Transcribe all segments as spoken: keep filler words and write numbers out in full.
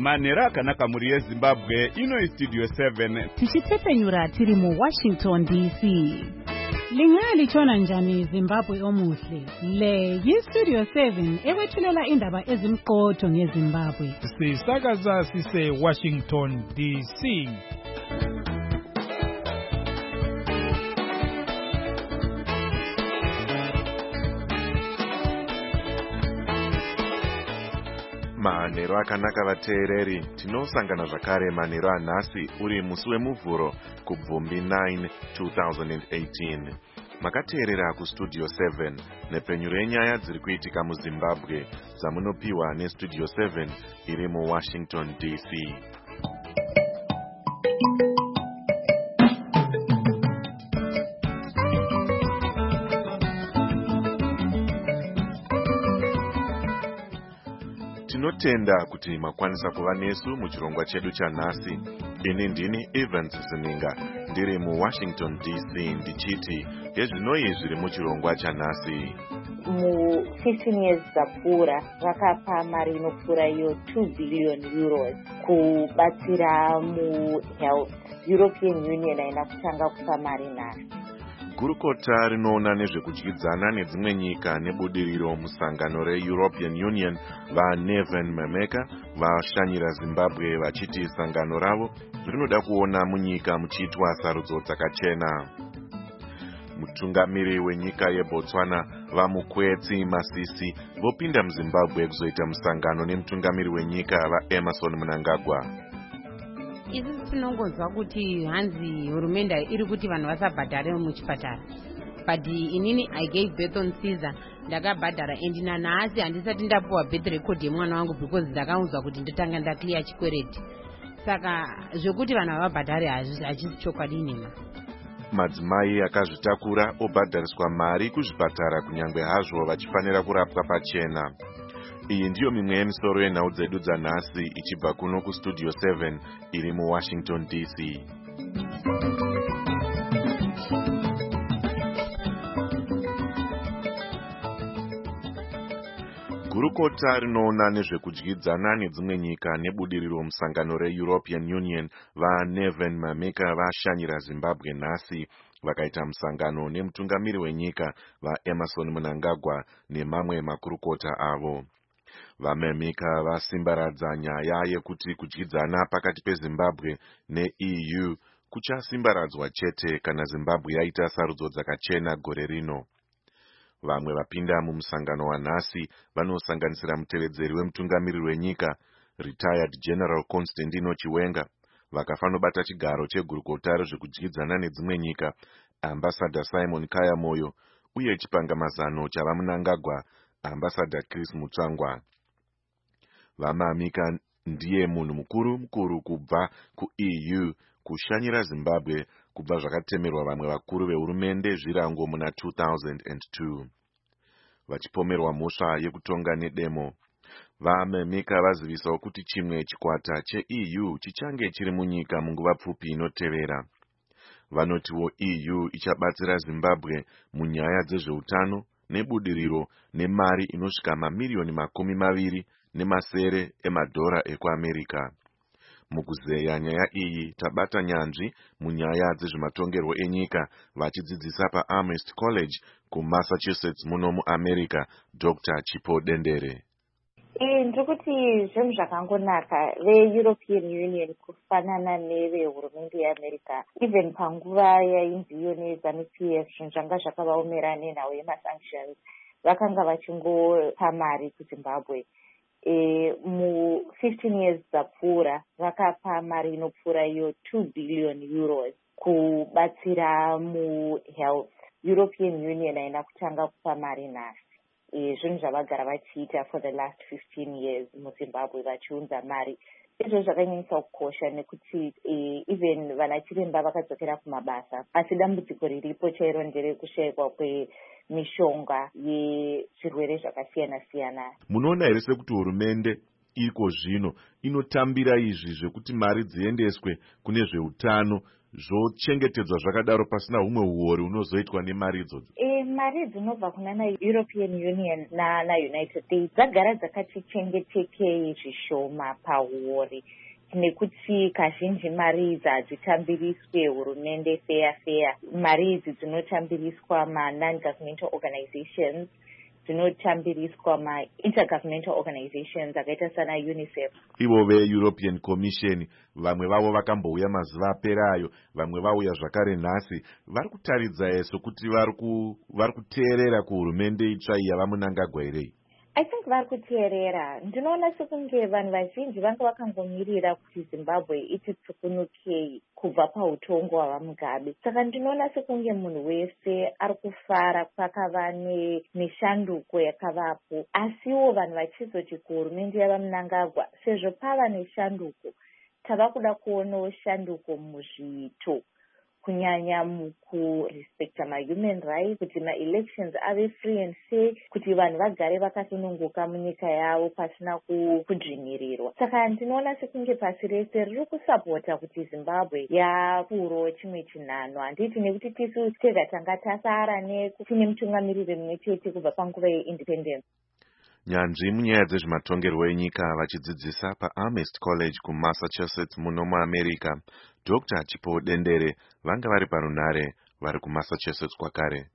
manhero akanaka muri yezimbabwe. Ino istudio seven tichitsepenyura tiri mu Washington D C. Lingali chona njani Zimbabwe omuhle. Le yistudio seven ewethulela indaba ezimqotho ngeZimbabwe. Sisakaza sise Washington D C. Manhero akanaka vateereri, tinosangana zvakare manhero anhasi uri musi wemuvhuro kubvumbi nine two thousand eighteen. Makateerera kustudio seven nepenyuro yenyaya dziri kuitika muZimbabwe dzamunopiwa nestudio seven iri muWashington D C. Tinotenda kuti makwanisa kuva nesu muchirongwa chedu chanhasi. Ini ndini Evans Zininga ndiri muWashington D C ndichiti yezvinoi zviri muchirongwa chanhasi. Mu fifteen years dzapfuura vakapa mari inopfuura iyo two billion euros kubatsira mu health. European Union haina kutanga kupa mari nhasi. Gurukota rinoona nezvekudyidzana nedzimwe nyika nebudiriro musangano reEuropean Union vaNeven Mameka vashanyira Zimbabwe vachiti sangano ravo rinoda kuona munyika muchiitwa sarudzo dzakachena. Mutungamiri wenyika yeBotswana vaMukwetsi Masisi vopinda muZimbabwe kuzoita musangano nemutungamiri wenyika vaEmerson Mnangagwa. Isi tinongonzwa kuti hanzi hurumende iri kuti vanhu vasabhadhare muchipatara. But inini I gave birth on Caesar, ndakabhadhara and nanhasi handisati ndapuwa birth record yemwana wangu because ndakaunzwa kuti ndotanga ndaclear chikwereti. Saka zvekuti vanhu vabhadhare hachisi chokwadi inema. Madzimai akazvitakura obhadhariswa mari kuzvipatara kunyange hazvo vachifanira kurapwa pachena. Iyi ndiyo mimwe yemisoro yenhau dzedu dzanhasi ichibva kuno kustudio seven iri muWashington D C. Gurukota rinoona nezvekudyidzana nedzimwe nyika nebudiriro musangano reEuropean Union vaNeven Mameka vashanyira Zimbabwe nhasi vakaita musangano nemutungamiri wenyika vaEmerson Mnangagwa nemamwe makurukota avo. VaMameka vasimbaradza nyaya yekuti kudyidzana pakati peZimbabwe neE U kuchasimbaradzwa chete kana Zimbabwe yaita sarudzo dzakachena gore rino. Vamwe vapinda mumusangano wanhasi vanosanganisira mutevedzeri wemutungamiri wenyika retired General Constantino Chiwenga, vakafanobata chigaro chegurukota rezvekudyidzana nedzimwe nyika Ambassador Simon Kayamoyo uye chipangamazano chavaMnangagwa Ambassador Chris Mutsvangwa. VaMameka ndiye munhu mukuru mukuru kubva kuE U kushanyira Zimbabwe kubva zvakatemerwa vamwe vakuru vehurumende zvirango muna two thousand two. Vachipomerwa mhosva yekutonga nedemo, vaMameka vazivisawo kuti chimwe chikwata cheE U chichange chiri munyika munguva pfupi inotevera. Vanotiwo E U ichabatsira Zimbabwe munyaya dzezveutano nebudiriro nemari inosvika mamiliyoni makumi maviri nemasere emadhora ekuAmerika. Mukuzeya nyaya iyi tabata nyanzvi munyaya dzezvematongerwo enyika vachidzidzisa paAmherst College kuMassachusetts muno muAmerika Doctor Chipo Dendere. Eh, ndikuti zvinhu zvakangonaka veEuropean Union kufanana nevehurumende yeAmerika. Even panguva yainzi iyo neZANU-P F zvinhu zvanga zvakavaomera nenhau yemasanctions vakanga vachingopa mari kuZimbabwe. E, mu fifteen years dzapfuura vakapa mari inopfuura iyo two billion euros kubatsira mu health. European Union haina kutanga kupa mari nhasi. E, zvinhu zvavagara vachiita for the last fifteen years muZimbabwe vachiunza mari. Izvo zvakanyanyisa kukosha nekuti e, even vanachiremba vakadzokera kumabasa asi dambudziko riripo chairo nderekushayikwa kwe mishonga yezvirwere zvakasiyana siyana. Munoona here sekuti hurumende iko zvino inotambira izvi zvekuti mari dziendeswe kune zveutano zvochengetedzwa zvakadaro pasina humwe uori unozoitwa nemari idzodzo? E, mari dzinobva kunana European Union nana United States dzagara dzakati chengetekei zvishoma pauri nekuti kazhinji mari idzi hadzitambiriswe hurumende fair fair. Mari idzi dzinotambiriswa ma-non-governmental organizations, dzinotambiriswa ma-intergovernmental organizations akaita sana UNICEF. Ivo ve-European Commission vamwe vavo vakambouya mazuva aperayo, vamwe vauya zvakare nhasi, vari kutaridza eso kuti vari kuteerera kuhurumende itsva iyi yava Mnangagwa here? I think vari kuteerera. Ndinoona sekunge vanhu vazhinji vanga vakangomirira kuti Zimbabwe ititukunukei kubva pautongo hwaMugabe. Saka ndinoona sekunge munhu wese ari kufara kwakava neshanduko yakavapo. Asiwo vanhu vachizoti kuhurumende yavaMnangagwa, sezvo pava neshanduko, tava kuda kuonawo shanduko muzviito, kunyanya mukurespecta ma-human rights, kuti ma-elections ave free and fair, kuti vanhu vagare vakasununguka munyika yavo pasina kudzvinyirirwa. Saka ndinoona sekunge pasi rese riri kusapota kuti Zimbabwe yapuro chimwe chinhano. Handiti nekuti tisu tega tanga tasara netine mutungamiriri mumwe chete kubva panguva yeindependence. Nyanzvi munyaya dzezvematongerwo enyika vachidzidzisa paAmherst College kuMassachusetts muno muAmerica, Doctor Chipo Dendere vanga vari parunhare vari kuMassachusetts kwakare.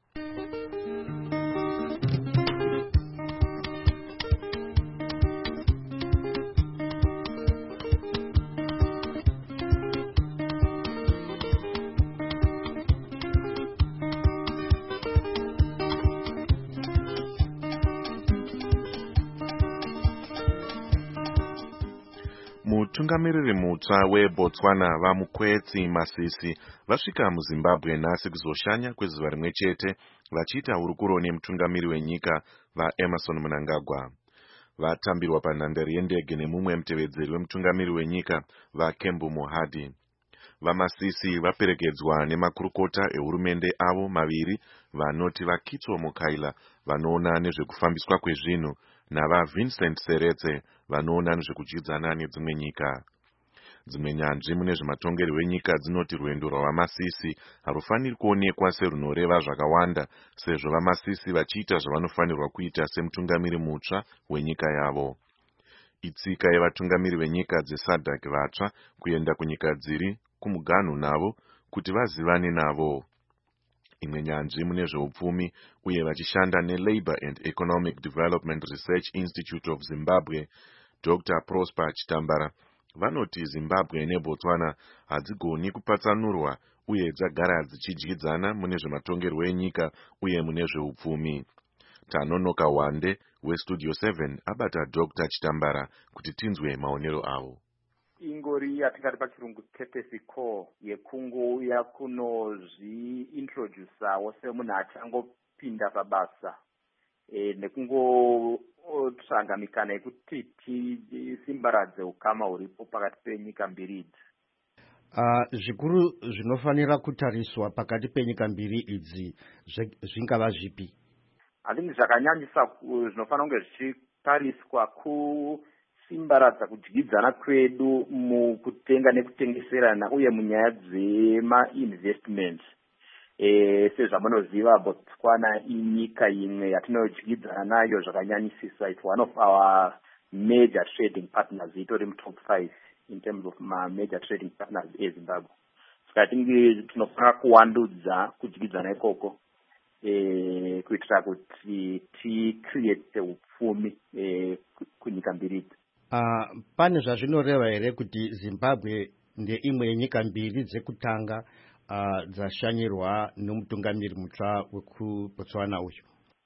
Mutungamiriri mutsva weBotswana vaMukwetsi Masisi vasvika muZimbabwe nhasi kuzoshanya kwezuva rimwe chete vachiita hurukuro nemutungamiri wenyika vaEmmerson Mnangagwa. Vatambirwa panhandare yendege nemumwe mutevedzeri wemutungamiri wenyika vaKembu Mohadi. VaMasisi vaperekedzwa nemakurukota ehurumende avo maviri vanoti vaKitso Mukaila vanoona nezvekufambiswa kwezvinhu navaVincent Seretse vanoona nezvekudyidzana nedzimwe nyika. Dzimwe nyanzvi mune zvematongerwo enyika dzinoti rwendo rwavaMasisi harufaniri kuonekwa serunoreva zvakawanda, sezvo vaMasisi vachiita zvavanofanirwa kuita semutungamiri mutsva wenyika yavo. Itsika yevatungamiri venyika dzeSADC vatsva kuenda kunyika dziri kumuganhu navo kuti vazivane navo. Imwe nyanzvi mune zveupfumi uye vachishanda neLabour and Economic Development Research Institute of Zimbabwe, Doctor Prosper Chitambara vanoti Zimbabwe neBotswana hadzigoni kupatsanurwa uye dzagara dzichidyidzana mune zvematongerwo enyika uye mune zveupfumi. Tanonoka Wande weStudio seven abata Doctor Chitambara kuti tinzwe maonero avo. Ingori yatingati pachirungu courtesy call yekungouya kunozviintrodusawo semunhu achangopinda pabasa e, nekungotsvaga mikana yekuti tisimbaradze ukama huripo pakati penyika mbiri idzi. Uh, zvikuru zvinofanira kutariswa pakati penyika mbiri idzi zvingava zvipi? Handiti zvakanyanyisa zvinofanira kunge zvichitariswa ku simbaradza kudyidzana kwedu mukutenga nekutengeserana uye munyaya dzema-investment. E, sezvamunoziva Botswana inyika imwe yatinodyidzana nayo zvakanyanyisisa. It's one of our major trading partners. Itori mutop five in terms of ma major trading partners eZimbabwe. Saka so tingi tinofanira kuwandudza kudyidzana ikoko e, kuitira kuti ti-create upfumi e, kunyika mbiri. Uh, pane zvazvinoreva here kuti Zimbabwe ndeimwe yenyika mbiri dzekutanga uh, dzashanyirwa nomutungamiri mutsva wekuBotswana uyu?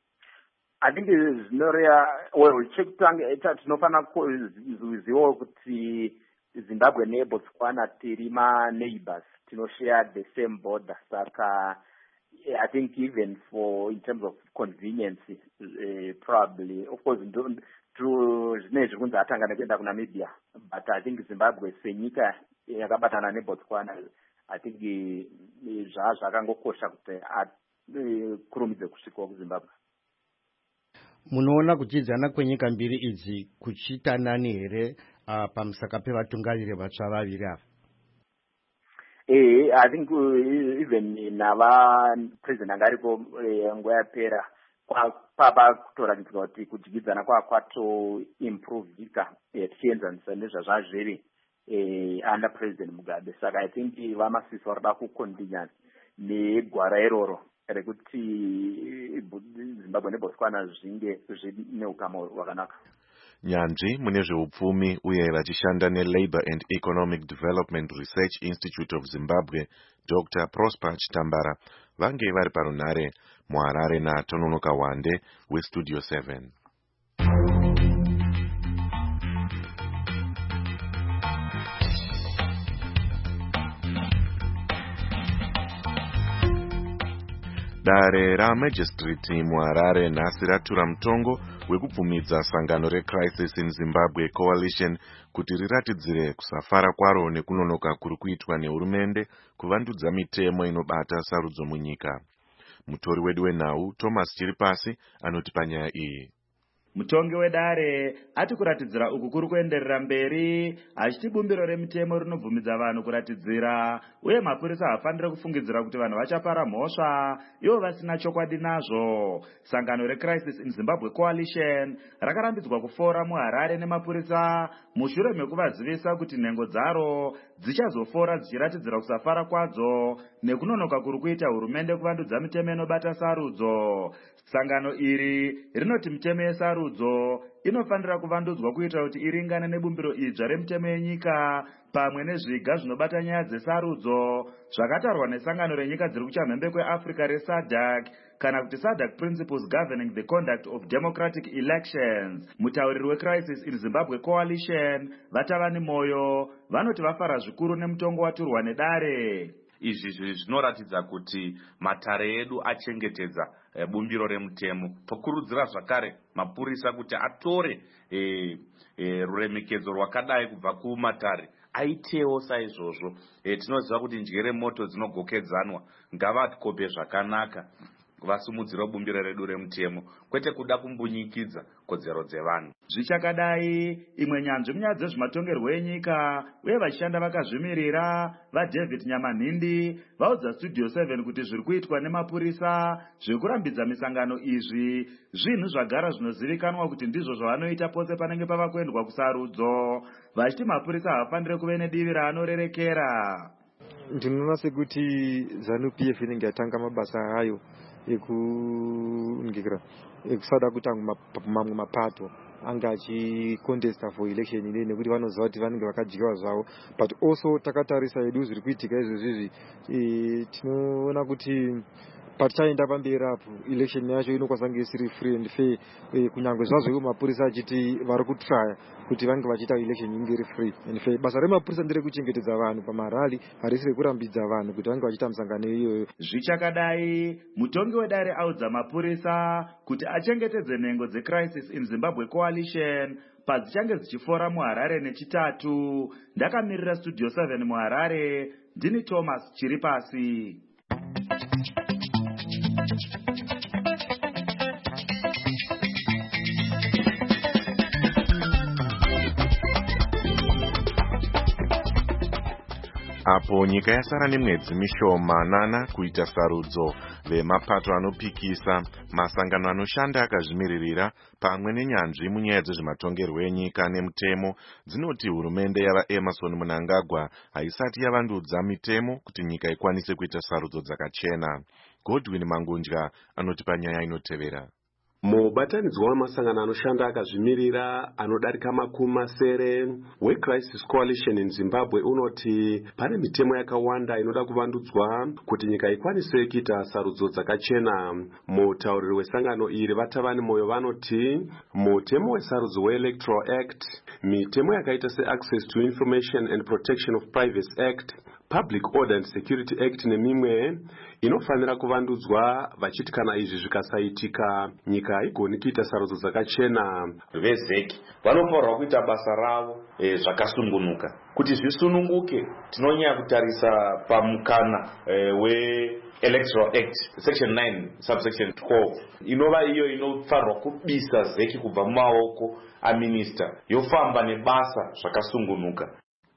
I think zvinoreva well chekutanga tinofanira kuzivawo kuti Zimbabwe neBotswana tiri ma neighbors, tinoshare the same border. Saka I think even for in terms of convenience uh, probably of course zvine zviri kunzi atanga nekuenda kuNamibia, but I think Zimbabwe senyika yakabatana neBotswana I think zvaa zvakangokosha kuti akurumidze kusvikawo kuZimbabwe. Munoona kudyidzana kwenyika mbiri idzi kuchiita nani here uh, pamusaka pevatungamiri vatsva vaviri ava? Eh, I think uh, even nava president angaripo uh, nguva yapera papa kutoratidzwa kuti kudyidzana kwa kwato improvika tichienzanisa nezvazva zviri under president Mugabe. Saka I think vamasisa varida kukondinya negwara iroro rekuti Zimbabwe neBotswana zvinge zvine ukama hwakanaka. Nyanzvi mune zveupfumi uye vachishanda neLabour and Economic Development Research Institute of Zimbabwe, Doctor Prosper Chitambara, vange vari parunhare muHarare naTononoka Wande weStudio seven. Dare raMagistrate muHarare nhasi ratura mutongo wekubvumidza sangano reCrisis in Zimbabwe Coalition kuti riratidzire kusafara kwaro nekunonoka kuri kuitwa nehurumende kuvandudza mitemo inobata sarudzo munyika. Mutori wedu wenhau Thomas Chiripasi anoti panyaya iyi. Mutongi wedare ati kuratidzira uku kuri kuenderera mberi achiti bumbiro remitemo rinobvumidza vanhu kuratidzira uye mapurisa hafanire kufungidzira kuti vanhu vachapara mhosva ivo vasina chokwadi nazvo. Sangano reCrisis in Zimbabwe Coalition rakarambidzwa kufora muHarare nemapurisa mushure mekuvazivisa kuti nhengo dzaro dzichazofora dzichiratidzira kusafara kwadzo nekunonoka kuri kuita hurumende kuvandudza mitemo inobata sarudzo. Sangano iri rinoti mitemo yesarudzo inofanira kuvandudzwa kuitira kuti iringane nebumbiro idzva remitemo yenyika pamwe nezviga zvinobata nyaya dzesarudzo zvakatarwa nesangano renyika dziri kuchamhembe kweAfrica reSADC kana kuti SADC Principles Governing the Conduct of Democratic Elections. Mutauriri weCrisis in Zimbabwe Coalition Vatavani Moyo vanoti vafara zvikuru nemutongo waturwa nedare. Izvi zvinoratidza kuti matare edu achengetedza e, bumbiro remutemo. Tokurudzira zvakare mapurisa kuti atore e, e, ruremekedzo rwakadai kubva kumatare aitewo saizvozvo. E, tinoziva kuti njere moto dzinogokedzanwa, ngavatikope zvakanaka vasumudzira bumbiro redu remutemo kwete kuda kumbunyikidza kodzero dzevanhu. Zvichakadai imwe nyanzvi munyaya dzezvematongerwo enyika uye vachishanda vakazvimirira vaDavid Nyamanhindi vaudza Studio seven kuti zviri kuitwa nemapurisa zvekurambidza misangano izvi zvinhu zvagara zvinozivikanwa kuti ndizvo zvavanoita pose panenge pava kuendwa kusarudzo, vachiti mapurisa havafanire kuve nedivi raanorerekera. Ndinoona sekuti ZANU-P F inenge yatanga mabasa ayo ekuningirira ekusada kuti mamwe mapato anga achicontesta for election ine nekuti vanoziva kuti vanenge vakadyiwa zvavo, but also takatarisa edu zviri kuitika izvozvizvi tinoona kuti patichaenda pamberi apo election yacho inokwanisa kunge isiri free and fair, kunyange zvazvo mapurisa achiti vari kutraya kuti vange vachiita election inge iri free and fair. Basa remapurisa ndere kuchengetedza vanhu pamarali, harisi rekurambidza vanhu kuti vange vachiita misangano iyoyo. Zvichakadai mutongi wedare audza mapurisa kuti achengetedze nhengo dzeCrisis in Zimbabwe Coalition padzichange dzichifora muHarare nechitatu. Ndakamirira Studio seven muHarare, ndini Thomas Chiripasi. Apo nyika yasara nemwedzi mishomanana kuita sarudzo, vemapato anopikisa, masangano anoshanda akazvimiririra pamwe nenyanzvi munyaya dzezvematongerwo enyika nemutemo dzinoti hurumende yavaEmerson Mnangagwa haisati yavandudza mitemo kuti nyika ikwanise kuita sarudzo dzakachena. Godwin Mangunja anoti panyaya inotevera. Mubatanidzwa wamasangano anoshanda akazvimirira anodarika makumi masere weCrisis Coalition in Zimbabwe unoti pane mitemo yakawanda inoda kuvandudzwa kuti nyika ikwanise kuita sarudzo dzakachena. Mutauriri wesangano iri Vatavani Moyo vanoti mutemo wesarudzo weElectoral Act, mitemo yakaita seAccess to Information and Protection of Privacy Act, Public Order and Security Act nemimwe inofanira kuvandudzwa, vachiti kana izvi zvikasaitika nyika haigoni kuita sarudzo dzakachena. Vezeki vanofanirwa kuita basa ravo e, zvakasungunuka. Kuti zvisununguke tinonyanya kutarisa pamukana e, we Electoral Act section nine subsection twelve inova iyo inofanirwa kubisa zeki kubva mumaoko a minister yofamba nebasa zvakasungunuka.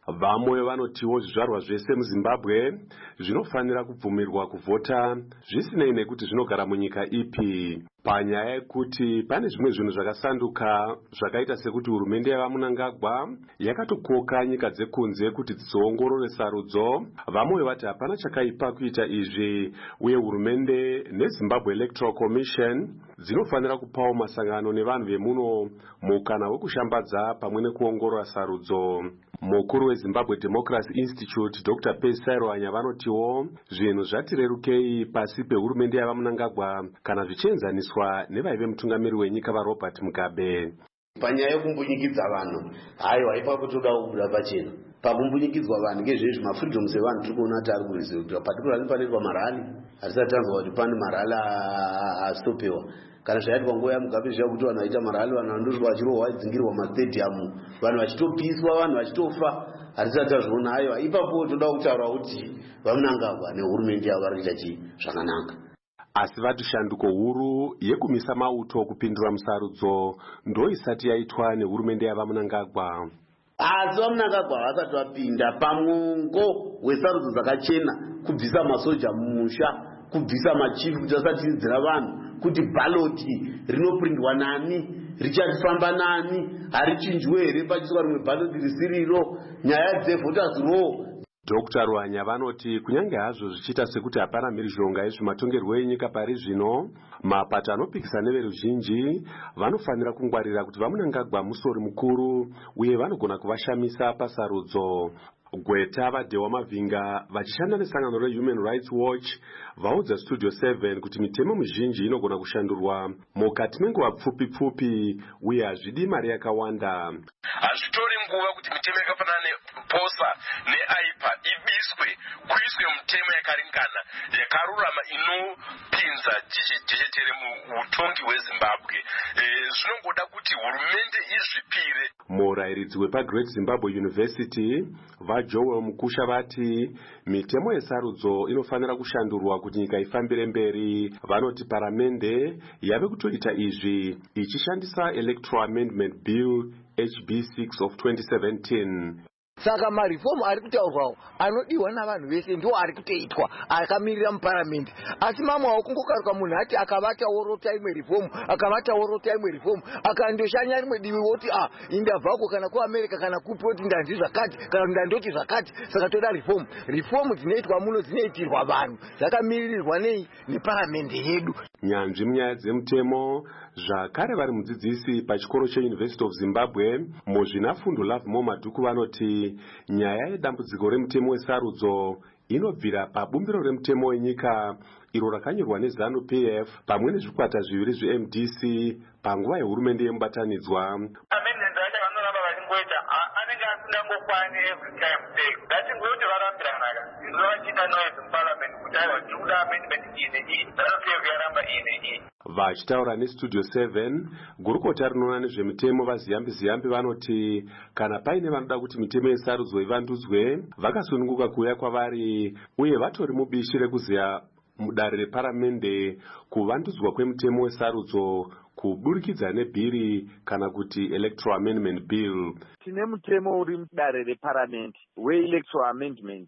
Vamwe vanotiwo zvizvarwa zvese muZimbabwe zvinofanira kubvumirwa kuvhota zvisinei nekuti zvinogara munyika ipi. Panyaya yekuti pane zvimwe zvinhu zvakasanduka zvakaita sekuti hurumende yavaMunangagwa yakatokoka nyika dzekunze kuti dzizoongorore sarudzo, vamwe vati hapana chakaipa kuita izvi, uye hurumende neZimbabwe Electoral Commission dzinofanira kupawo masangano nevanhu vemuno mukana wekushambadza pamwe nekuongorora sarudzo. Mukuru weZimbabwe Democracy Institute Doctor Pesaro Anya vanotiwo zvinhu zvati rerukei pasi pehurumende yavaMunangagwa kana zvichienzaniswa nevaive mutungamiri wenyika vaRobert Mugabe. Panyaya yekumbunyikidzwa vanhu, haiwa ipapo toda kubuda pachena. Pakumbunyikidzwa vanhu ngezvezvi mafreedoms evanhu tiri kuona kuti ari kurezeredwa, particularly panoitwa marali, hatisati tanzwa kuti pane marali asitopewa. Kana zvaitwa nguva yaMugabe zviya kuti vanhu vaita marali, vanhu vandosvika vachirohwa vadzingirwa mastadium, vanhu vachitopiswa, vanhu vachitofa, hatisati tazviona. Haiwa ipapo toda kutaura kuti vaMunangagwa nehurumende yavo vari kuita chii zvakanaka. Asi vati shanduko huru yekumisa mauto kupindura musarudzo ndo isati yaitwa nehurumende yavaMunangagwa. Asi vaMunangagwa vasati vapinda pamwongo wesarudzo dzakachena, kubvisa masoja mumusha, kubvisa machifu kuti vasatidzira vanhu, kuti baloti rinoprindwa nani, richafamba nani, harichinjwe here pachiswa rimwe baloti risiriro, nyaya dzevoters row. Doctor Ruanya vanoti kunyange hazvo zvichiita sekuti hapana mhirizhonga yezvematongerwo enyika pari zvino, mapato anopikisa neveruzhinji vanofanira kungwarira kuti vaMunangagwa musori mukuru uye vanogona kuvashamisa pasarudzo. Gweta vaDewa Mavhinga vachishanda nesangano reHuman Rights Watch vaudza Studio seven kuti mitemo mizhinji inogona kushandurwa mukati menguva pfupi pfupi uye hazvidi mari yakawanda. Hazvitori nguva kuti mitemo yakafanana nePosa neAIPA ibiswe, kuiswe mitemo yakaringana yakarurama inopinza jechetere muutongi hweZimbabwe. Zvinongoda kuti hurumende izvipire. Murairidzi wepaGreat Zimbabwe University vaJoel Mukusha vati mitemo yesarudzo inofanira kushandurwa kuti nyika ifambire mberi. Vanoti paramende yave kutoita izvi ichishandisa Electoral Amendment Bill H B six of twenty seventeen. Saka marifomu ari kutaurwawo anodiwa navanhu vese ndo ari kutoitwa akamirira muparamende. Asi mamwe akungokaruka munhu ati akavata worota imwe reformu, akavata worota imwe reformu, akandoshanya rimwe divi woti ah indabvako kana kuAmerica kana kupi woti ndanzi zvakati kana ndandoti zvakati, saka toda reformu. Reformu dzinoitwa muno dzinoitirwa vanhu, dzakamirirwa nei neparamende yedu. Nyanzvi munyaya dzemutemo zvakare vari mudzidzisi pachikoro cheUniversity of Zimbabwe muzvinafundo Love More Madhuku vanoti nyaya yedambudziko remutemo wesarudzo inobvira pabumbiro remutemo wenyika iro rakanyorwa neZANU P F pamwe nezvikwata zviviri zveM D C panguva yehurumende yemubatanidzwa. Amendment acho vanoramba vachingoita anenge asingangokwani every time take. Ngachingoti varambiranaka izovachita noise muparliament kuti aiwa tiri kuda amendment iyi neiyi, ZANU P F yaramba iyi neiyi. Vachitaura neStudio seven gurukota rinoona nezvemitemo vaZiyambi Ziyambi vanoti kana paine vanoda kuti mitemo yesarudzo ivandudzwe vakasununguka kuuya kwavari uye vatori mubishi rekuziya mudare reparamende kuvandudzwa kwemitemo wesarudzo kuburikidza nebhiri kana kuti Electoral Amendment Bill. Tine mutemo uri mudare reparamende weElectoral Amendment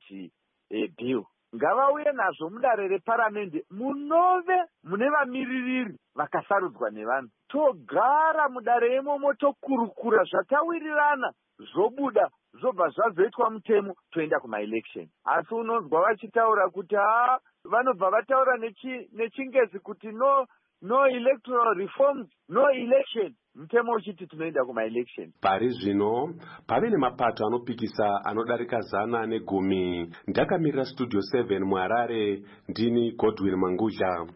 Bill. Ngavauye nazvo mudare reparamende munove mune vamiririri vakasarudzwa nevanhu. Togara mudare imomo tokurukura zvatawirirana zvobuda zvobva zvazoitwa mutemo toenda kumaelection. Asi unonzwa vachitaura kuti ha vanobva vataura nechingezi kuti no no electoral reforms, no election. Mutemo uchiti tunoenda kumaelection. Pari zvino pave nemapato anopikisa anodarika zana negumi. Ndakamirira Studio seven muHarare, ndini Godwin Mangudla.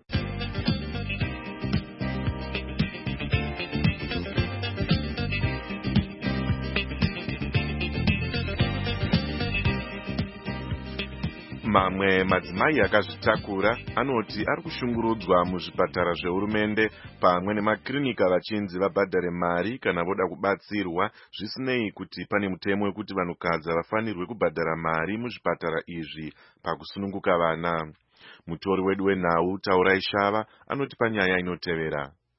Mamwe madzimai akazvitakura anoti ari kushungurudzwa muzvipatara zvehurumende pamwe nemakirinika vachinzi vabhadhare mari kana voda kubatsirwa, zvisinei kuti pane mutemo wekuti vanhukadzi vafanirwe kubhadhara mari muzvipatara izvi pakusununguka vana. Mutori wedu wenhau Taurai Shava anoti panyaya inotevera.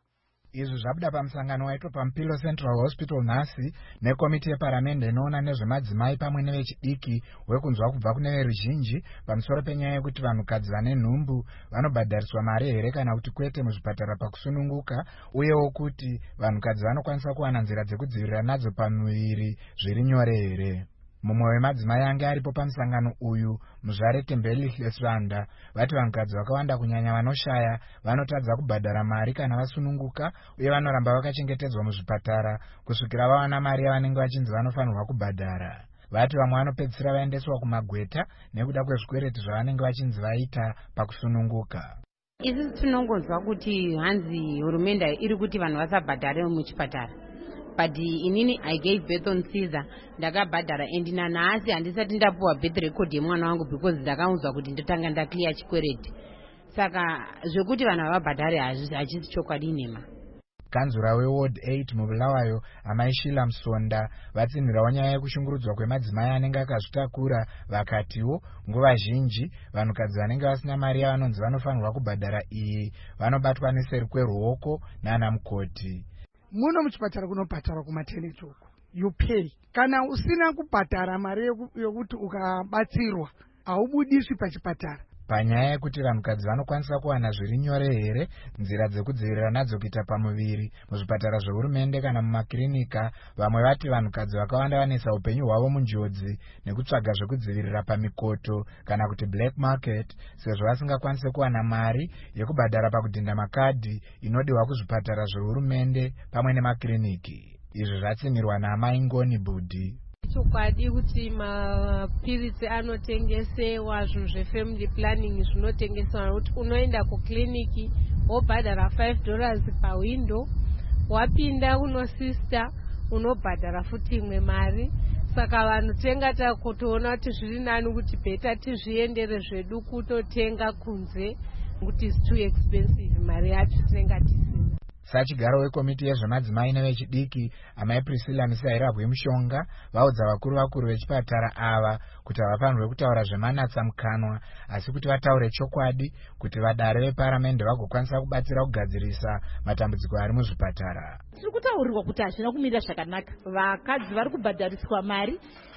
izvi zvabuda pamusangano waitwa paMupilo Central Hospital nhasi nekomiti yeparamende inoona nezvemadzimai pamwe nevechidiki wekunzwa kubva kune veruzhinji pamusoro penyaya yekuti vanhukadzi vane nhumbu vanobhadhariswa mari here kana kuti kwete muzvipatara pakusununguka, uyewo kuti vanhukadzi vanokwanisa kuwana nzira dzekudzivirira nadzo pamuviri zviri nyore here. Mumwe wemadzimai ange aripo pamusangano uyu, muzvare Tembelihle Swanda, vati vanhukadzi vakawanda kunyanya vanoshaya vanotadza kubhadhara mari kana vasununguka, uye vanoramba vakachengetedzwa muzvipatara kusvikira vawana mari yavanenge vachinzi vanofanirwa kubhadhara. Vati vamwe vanopedzisira vaendeswa kumagweta nekuda kwezvikwereti zvavanenge vachinzi vaita pakusununguka. Isi tinongonzwa kuti hanzi hurumende iri kuti vanhu vasabhadhare muchipatara. But inini I gave birth on Caesar, ndakabhadhara and nanhasi handisati ndapuwa birth record yemwana wangu because ndakaunzwa kuti ndotanga ndaclear chikwereti. Saka zvekuti vanhu havabhadhare hachisi chokwadi nema. Kanzura weWard eight mubulawayo Amai Shila Msonda vatsinhirawo nyaya yekushungurudzwa kwemadzimai anenge akazvitakura, vakatiwo nguva zhinji vanhukadzi vanenge vasina mari yavanonzi vanofanirwa kubhadhara iyi vanobatwa neseri kweruoko nana mukoti. Muno muchipatara kunobhadhara kumaternity uko you pay. Kana usina kubhadhara mari yokuti ukabatsirwa haubudiswi pachipatara. Panyaya yekuti vanhukadzi vanokwanisa kuwana zviri nyore here nzira dzekudzivirira nadzo kuita pamuviri muzvipatara zvehurumende kana mumakirinika, vamwe vati vanhukadzi vakawanda vanisa upenyu hwavo munjodzi nekutsvaga zvekudzivirira pamikoto kana kuti black market, sezvo vasingakwanise kuwana mari yekubhadhara pakudhinda makadhi inodiwa kuzvipatara zvehurumende pamwe nemakiriniki. Izvi zvatsinirwa naAmai Ngoni Budhi. Chokwadi kuti mapirisi anotengesewa zvinhu zvefamily planning zvinotengesewa kuti unoenda kukliniki wobhadhara five dollars pawindow, wapinda unosista unobhadhara futi imwe mari. Saka vanhu tenga takutoona kuti zviri nani kuti bheta tizviendere zvedu kutotenga kunze kuti is too expensive mari yacho tinenge tisina. Sachigaro wekomiti yezvemadzimai nevechidiki Amai Priscilla Misairabwe Mushonga vaudza vakuru vakuru vechipatara ava kuti havafanirwe kutaura zvemanatsa mukanwa, asi kuti vataure chokwadi kuti vadare veparamende vagokwanisa kubatsira kugadzirisa matambudziko ari muzvipatara. Tiri kutaurirwa kuti hazvina kumira zvakanaka. Vakadzi vari kubhadhariswa mari,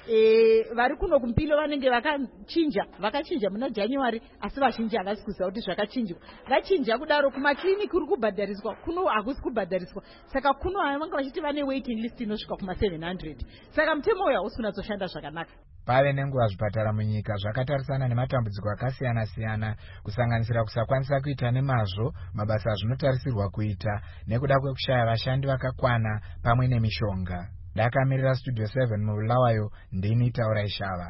e, vari kuno kuMupilo vanenge vakachinja vakachinja muna January, asi vazhinji havasi kuziva kuti zvakachinjwa. Vachinja kudaro kumakliniki kuri kubhadhariswa, kuno hakusi kubhadhariswa. Saka kuno vanga vachiti vane waiting list inosvika kuma seven hundred. Saka mutemo uyu hausi kunatsoshanda zvakanaka. Pave nenguva zvipatara munyika zvakatarisana nematambudziko akasiyana-siyana, kusanganisira kusakwanisa kuita nemazvo mabasa azvinotarisirwa kuita nekuda kwekushaya vashandi vakakwana pamwe nemishonga. Ndakamirira Studio seven mubulawayo, ndini Taura Ishava.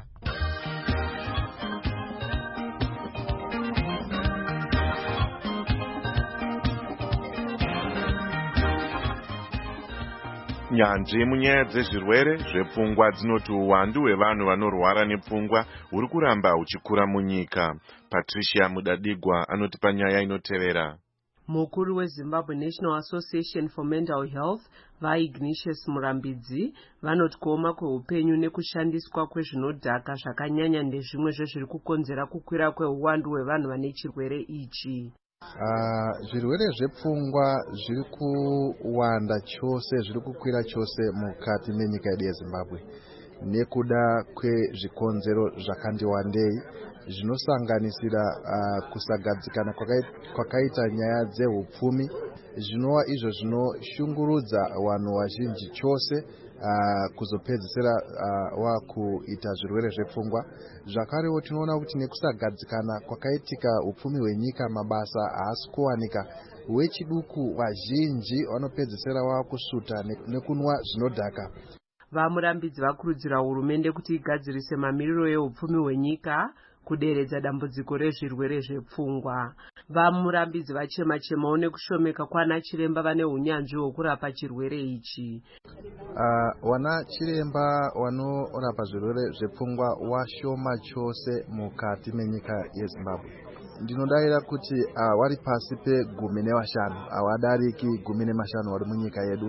Nyanzvi munyaya dzezvirwere zvepfungwa dzinoti uwandu hwevanhu vanorwara nepfungwa huri kuramba huchikura munyika. Patricia Mudadigwa anoti panyaya inotevera. Mukuru weZimbabwe National Association for Mental Health, vaIgnatius Murambidzi, vanoti kuoma kweupenyu nekushandiswa kwezvinodhaka zvakanyanya ndezvimwe zvezviri kukonzera kukwira kweuwandu hwevanhu vane chirwere ichi. Uh, zvirwere zvepfungwa zviri kuwanda chose, zviri kukwira chose mukati menyika yedu yeZimbabwe nekuda kwezvikonzero zvakandiwandei zvinosanganisira uh, kusagadzikana kwakaita nyaya dzehupfumi, zvinova izvo zvinoshungurudza vanhu vazhinji chose uh, kuzopedzisira uh, wakuita zvirwere zvepfungwa. Zvakarewo tinoona kuti nekusagadzikana kwakaitika upfumi hwenyika, mabasa haasi kuwanika, wechiduku vazhinji vanopedzisira vakusvuta nekunwa zvinodhaka. Vamurambidzi vakurudzira hurumende kuti igadzirise mamiriro ehupfumi hwenyika kuderedza dambudziko rezvirwere zvepfungwa. Vamurambidzi vachema-chemawo nekushomeka kwana chiremba vane hunyanzvi hwekurapa chirwere ichi. Uh, wana chiremba vanorapa zvirwere zvepfungwa washoma chose mukati menyika yeZimbabwe. Ndinodavira kuti uh, wari pasi pegumi nevashanu, havadariki gumi nemashanu vari munyika yedu.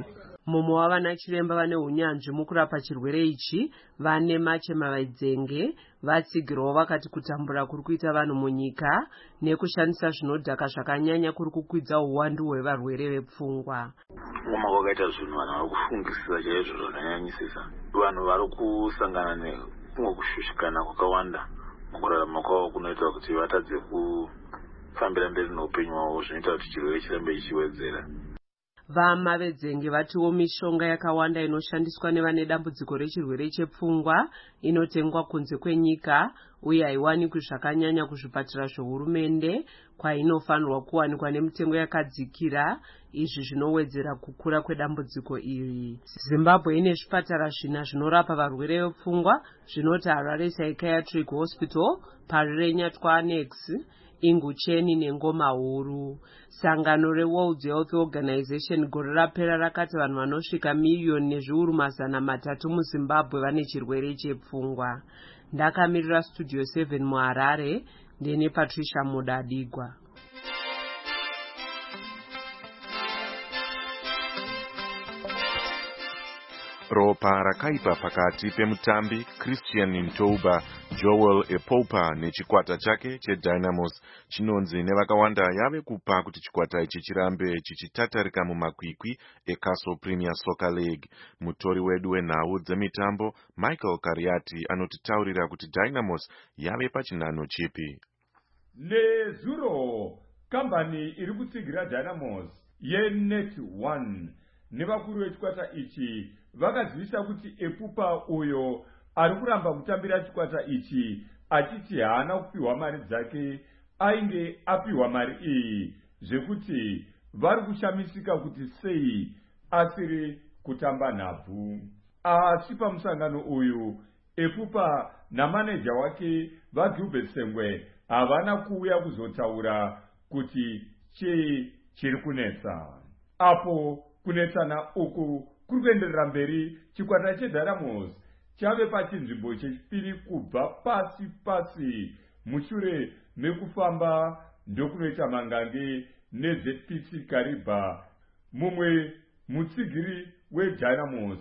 mumwe wavana chiremba vane unyanzvi mukurapa chirwere ichi vane Machema Vaidzenge vatsigirwawo vakati kutambura kuri kuita vanhu munyika nekushandisa zvinodhaka zvakanyanya kuri kukwidza uwandu hwevarwere vepfungwa. Muma kwakaita zvinhu vanhu vari kufungisisa chaizvo zvakanyanyisisa. Vanhu vari kusangana nekumwe kushushikana kwakawanda mukurarama kwavo kunoita kuti vatadze kufambira mberi noupenyu hwavo, zvinoita kuti chirwere chirambe chichiwedzera. VaMavedzenge vatiwo mishonga yakawanda inoshandiswa nevane dambudziko rechirwere chepfungwa inotengwa kunze kwenyika uye haiwanikwi zvakanyanya kuzvipatara zvohurumende kwainofanirwa kuwanikwa nemitengo yakadzikira. Izvi zvinowedzera kukura kwedambudziko iri. Zimbabwe ine zvipatara zvina zvinorapa varwere vepfungwa zvinoti Harare Psychiatric Hospital, Parire Nyatwa Annex, Ingucheni neNgoma Huru. Sangano reWorld Health Organization gore rapera rakati vanhu vanosvika miriyoni nezviuru mazana matatu muZimbabwe vane chirwere chepfungwa. Ndakamirira Studio seven muHarare ndine Patricia Mudadigwa. Ropa rakaipa pakati pemutambi Christian Ntouba Joel Epopa nechikwata chake cheDynamos chinonzi nevakawanda yave kupa kuti chikwata ichi chirambe chichitatarika mumakwikwi eCastle Premier Soccer League. Mutori wedu wenhau dzemitambo Michael Kariati anotitaurira kuti Dynamos yave pachinhano chipi. Nezuro kambani iri kutsigira Dynamos yeNet one nevakuru vechikwata ichi vakazivisa kuti Epupa uyo ari kuramba kutambira chikwata ichi achiti haana kupiwa mari dzake ainge apiwa mari iyi, zvekuti vari kushamisika kuti sei asiri kutamba nhabvu. Asi pamusangano uyu Epupa namaneja wake vaGilbert Sengwe havana kuuya kuzotaura kuti chii chiri kunetsa. Apo kunetsana uku kuri kuenderera mberi, chikwata cheDynamos chave pachinzvimbo chechipiri kubva pasi pasi mushure mekufamba ndokunoita mangange neZ P C Kariba. Mumwe mutsigiri weDynamos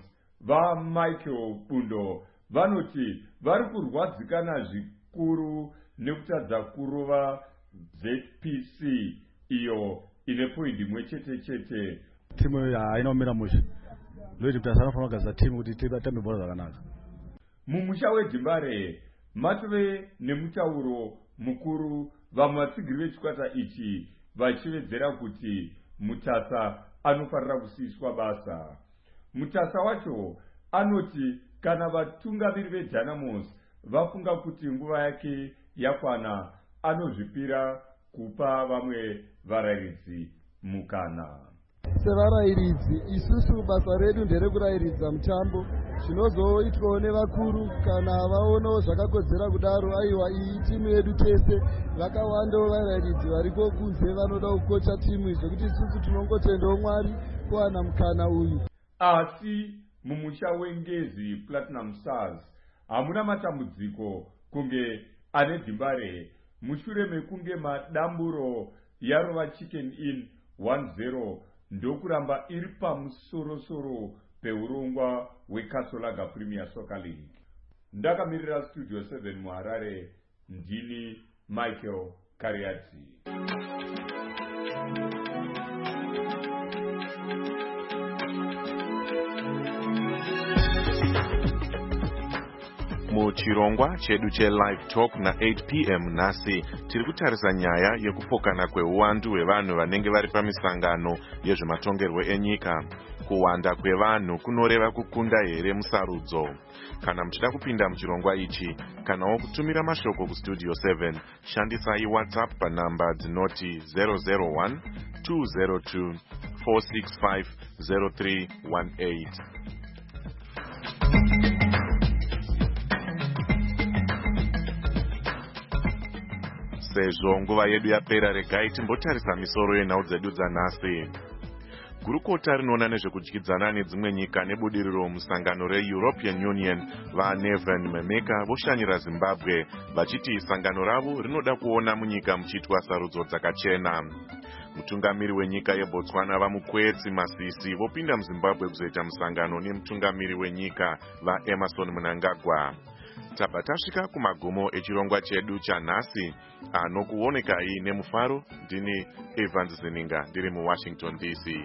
vaMichael Bundo vanoti vari kurwadzikana zvikuru nekutadza kurova Z P C iyo ine poindi imwe chete chete. Timu hainaomera musha ndoiti kuti asanofanira kugaza timu kuti titambe bhora zvakanaka. Mumusha weDzimbare matove nemutauro mukuru vamwe vatsigiri vechikwata ichi vachivedzera kuti Mutasa anofanira kusiyiswa basa. Mutasa wacho anoti kana vatungamiri veDynamos vafunga kuti nguva yake yakwana anozvipira kupa vamwe varayiridzi mukana. Sevarayiridzi isusu basa redu nderekurayiridza mutambo, zvinozoitwawo nevakuru kana vaonawo zvakakodzera kudaro. Aiwa, iyi timu yedu tese vakawandawo varayiridzi varipo kunze vanoda kukocha timu izvo, kuti isusu tinongotendawo Mwari kuwana mukana uyu. Asi mumusha weNgezi Platinum Stars hamuna matambudziko kunge ane Dzimbare mushure mekunge madamburo yarova Chicken Inn one zero ndokuramba iri pamusorosoro peurongwa hweCastle Premier Soccer League. Ndakamirira Studio seven muHarare ndini Michael Kariati. Muchirongwa chedu cheLive Talk na eight p m nhasi tiri kutarisa nyaya yekupokana kweuwandu hwevanhu vanenge vari pamisangano yezvematongerwo enyika. Kuwanda kwevanhu kunoreva kukunda here musarudzo? Kana muchida kupinda muchirongwa ichi kanawo kutumira mashoko kuStudio seven, shandisai WhatsApp panhamba dzinoti zero zero one two zero two four six five zero three one eight. Sezvo nguva yedu yapera, regai timbotarisa misoro yenhau dzedu dzanhasi. Gurukota rinoona nezvekudyidzana nedzimwe nyika nebudiriro musangano reEuropean Union vaNeven Memeka voshanyira Zimbabwe vachiti sangano ravo rinoda kuona munyika muchiitwa sarudzo dzakachena. mutungamiri wenyika yeBotswana vamukwetsi Masisi vopinda muZimbabwe kuzoita musangano nemutungamiri wenyika vaEmerson Mnangagwa. Tabva tasvika kumagumo echirongwa chedu chanhasi anokuonekai nemufaro. Ndini Evans Zininga ndiri muWashington D C.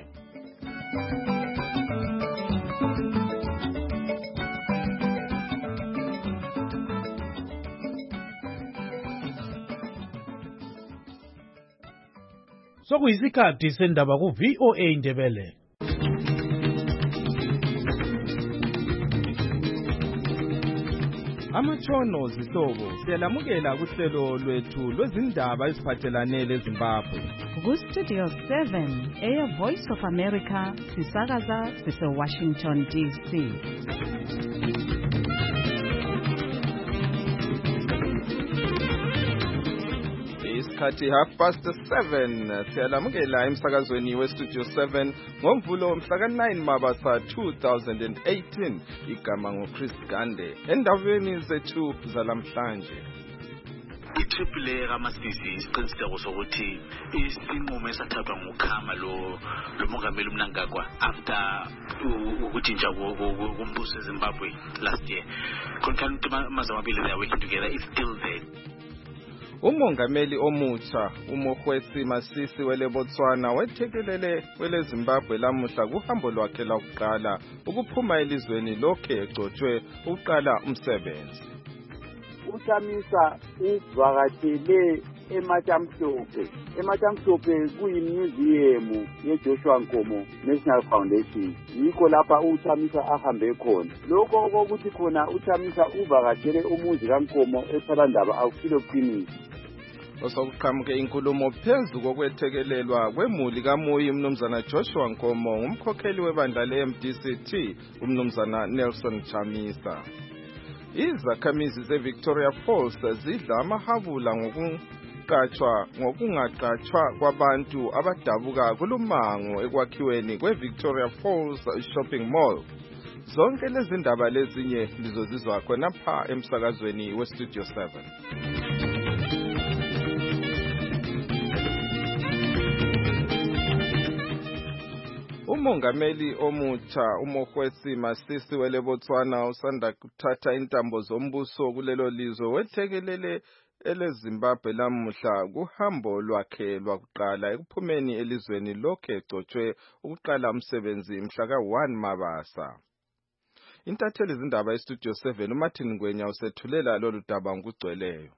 Sokuyisikhathi sendaba ku V O A Ndebele. Amatshono zihlobo siyalamukela kuhlelo lwethu lwezindaba eziphathelane leZimbabwe. Ku Studio seven eya Voice of America sisakaza sise Washington D C. Isikhathi half past seven siyalamukela emsakazweni we Studio seven ngomvulo mhla ka nine Mabasa two thousand eighteen. Igama ngo Chris Gande. Endabeni zethu zalamhlanje. iTriple A kaMasisi isiqiniseko sokuthi isinqumo esathathwa nguKhama lo lomongameli uMnangagwa after ukuthi nje kumbuso eZimbabwe last year. Konke amazwe amabili they are working together is still there. Umongameli omutsha uMokgweetsi Masisi wele Botswana wethekelele wele Zimbabwe lamuhla kuhambo lwakhe lokuqala ukuphuma elizweni lokhe egcotshwe uqala umsebenzi. uChamisa uvakatshele eMatamhlophe. eMatamhlophe kuyimuseum yeJoshua Nkomo National Foundation. Yikho lapha uChamisa ahambe khona. Lokho okokuthi khona uChamisa uvakatshele umuzi kaNkomo ePhalandaba awufilo qiniso. Osokuqhamuke inkulumo phezu kokwethekelelwa kwemuli kaMuyi umnumzana Joshua Nkomo ngumkhokheli webandla le-M D C T umnumzana Nelson Chamisa. Izakhamizi zeVictoria Falls zidla amahabula ngokuqatshwa ngokungaqatshwa kwabantu abadabuka kulumango ekwakhiweni kweVictoria Falls Shopping Mall. Zonke lezi ndaba lezinye lizozizwa khonapha emsakazweni weStudio seven. Umongameli omutsha uMokgweetsi Masisi wele Botswana usanda kuthatha intambo zombuso kulelo lizwe wethekelele eleZimbabwe lamuhla kuhambo lwakhe lwakuqala ekuphumeni elizweni lokhe egcotshwe ukuqala umsebenzi mhla ka one Mabasa. Intatheli izindaba eStudio seven uMartin Ngwenya usethulela lolu daba ngokugcweleyo.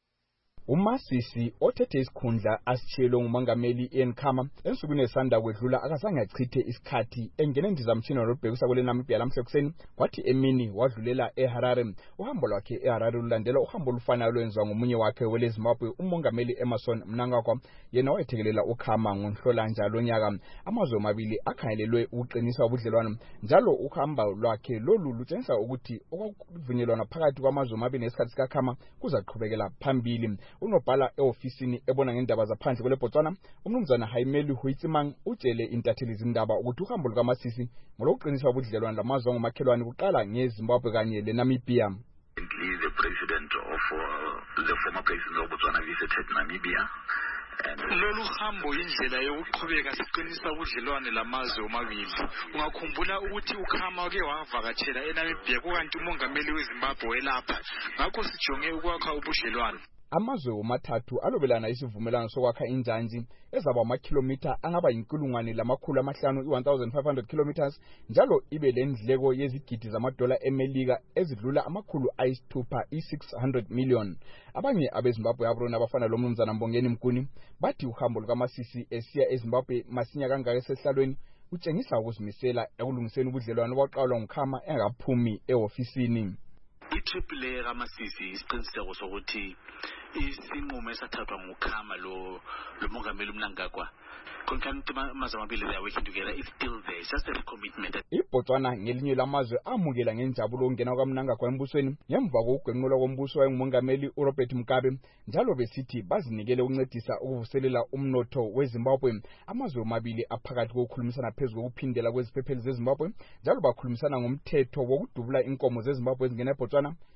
uMasisi othethe isikhundla asitshiyelwe ngumongameli Ian Khama ensukwini esanda kwedlula akazange achithe isikhathi engene endizamtshini olubhekisa kule Namibia lamhlekuseni kwathi emini wadlulela eHarare. Uhambo lwakhe eHarare lulandela uhambo olufanayo olwenziwa ngomunye wakhe wele Zimbabwe umongameli Emmerson Mnangagwa yena wayethekelela uKhama ngoNhlolanja lonyaka. Amazwe amabili akhangelelwe ukuqinisa ubudlelwano njalo uhambo lwakhe lolu lutshengisa ukuthi okwavunyelwana phakathi kwamazwe amabili ngesikhathi sikaKhama kuzaqhubekela phambili. Unobhala eofisini ebona ngendaba zaphandle kwele Botswana umnumzana Haimeli Huitsimang utshele intatheli izindaba ukuthi uhambo lukaMasisi ngolokuqinisa ubudlelwano lamazwe ngomakhelwane kuqala ngeZimbabwe kanye leNamibia. The president of uh, the former president of Botswana visited Namibia. Lolu hambo indlela yokuqhubeka siqinisa ubudlelwane lamazwe omabili. Ungakhumbula ukuthi uKhama ke wavakatshela eNamibia kukanti umongameli weZimbabwe lapha. Ngakho sijonge ukwakha ubudlelwano. Amazwe omathathu alobelana isivumelano sokwakha injanji ezaba amakhilomitha angaba yinkulungwane lamakhulu amahlanu i-one thousand five hundred kilometers njalo ibe lendleko yezigidi zamadola emelika ezidlula amakhulu ayisithupha i-six hundred million. Abanye abeZimbabwe abrona abafana lo mnumzana Mbongeni Mkuni bathi uhambo lukaMasisi esiya eZimbabwe masinya kangaka esehlalweni utshengisa ukuzimisela ekulungiseni ubudlelwano obaqalwa nguKhama engakaphumi eofisini. iTriple A kaMasisi isiqiniseko sokuthi isinqumo esathathwa nguKhama lo lomongameli uMnangagwa konke amazwe amabili they are working together is still there. It's just a commitment. iBotswana ngelinye lamazwe amukela ngenjabulo ukungena kwaMnangagwa embusweni ngemva kokugwenqulwa kombuso wayengumongameli uRobert Mugabe njalo besithi bazinikele ukuncedisa ukuvuselela umnotho weZimbabwe. Amazwe amabili aphakathi kokukhulumisana phezulu kokuphindela kweziphepheli zeZimbabwe njalo bakhulumisana ngomthetho wokudubula inkomo zeZimbabwe ezingena eBotswana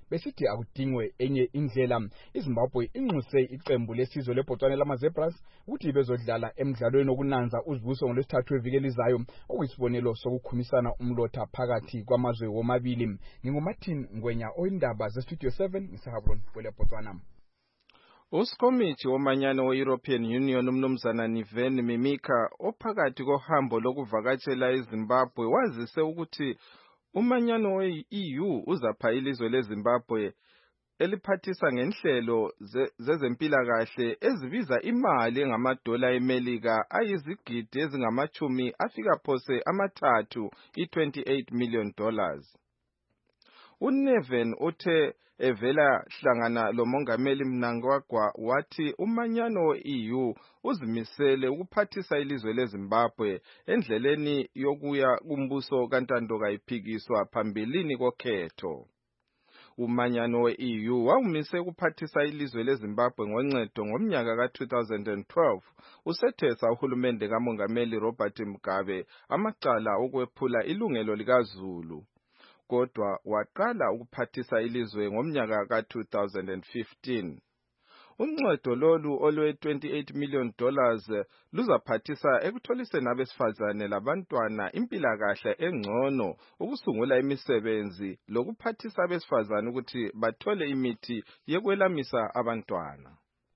besithi akudingwe enye indlela. iZimbabwe inxuse iqembu lesizwe leBotswana lamaZebras ukuthi bezodlala emidlalweni okunanza uzibuso ngolwesithathu eviki elizayo, okuyisibonelo sokukhumisana umlotha phakathi kwamazwe womabili. NginguMartin Ngwenya oyindaba zeStudio seven ngiseHabron kweleBotswana. Uskomithi womanyano we-European Union umnumzana Niven Mimika ophakathi kohambo lokuvakatshela eZimbabwe wazise ukuthi umanyano we-E U uzapha ilizwe leZimbabwe eliphathisa ngenhlelo zezempilakahle ezibiza imali engamadola eMelika ayizigidi ezingamachumi afika phose amathathu i-twenty-eight million dollars. uNeven uthe evela hlangana lomongameli Mnangagwa wathi umanyano we-E U uzimisele ukuphathisa ilizwe leZimbabwe endleleni yokuya kumbuso kantando kayiphikiswa phambilini kokhetho. Umanyano we-E U wawumise ukuphathisa ilizwe leZimbabwe ngoncedo ngomnyaka ka two thousand twelve usethesa uhulumende kamongameli Robert Mugabe amacala okwephula ilungelo likaZulu. Kodwa waqala ukuphathisa ilizwe ngomnyaka ka two thousand fifteen. Uncedo lolu olwe twenty-eight million dollars luzaphathisa ekutholiseni abesifazane labantwana impilakahle engcono, ukusungula imisebenzi lokuphathisa abesifazane ukuthi bathole imithi yekwelamisa abantwana.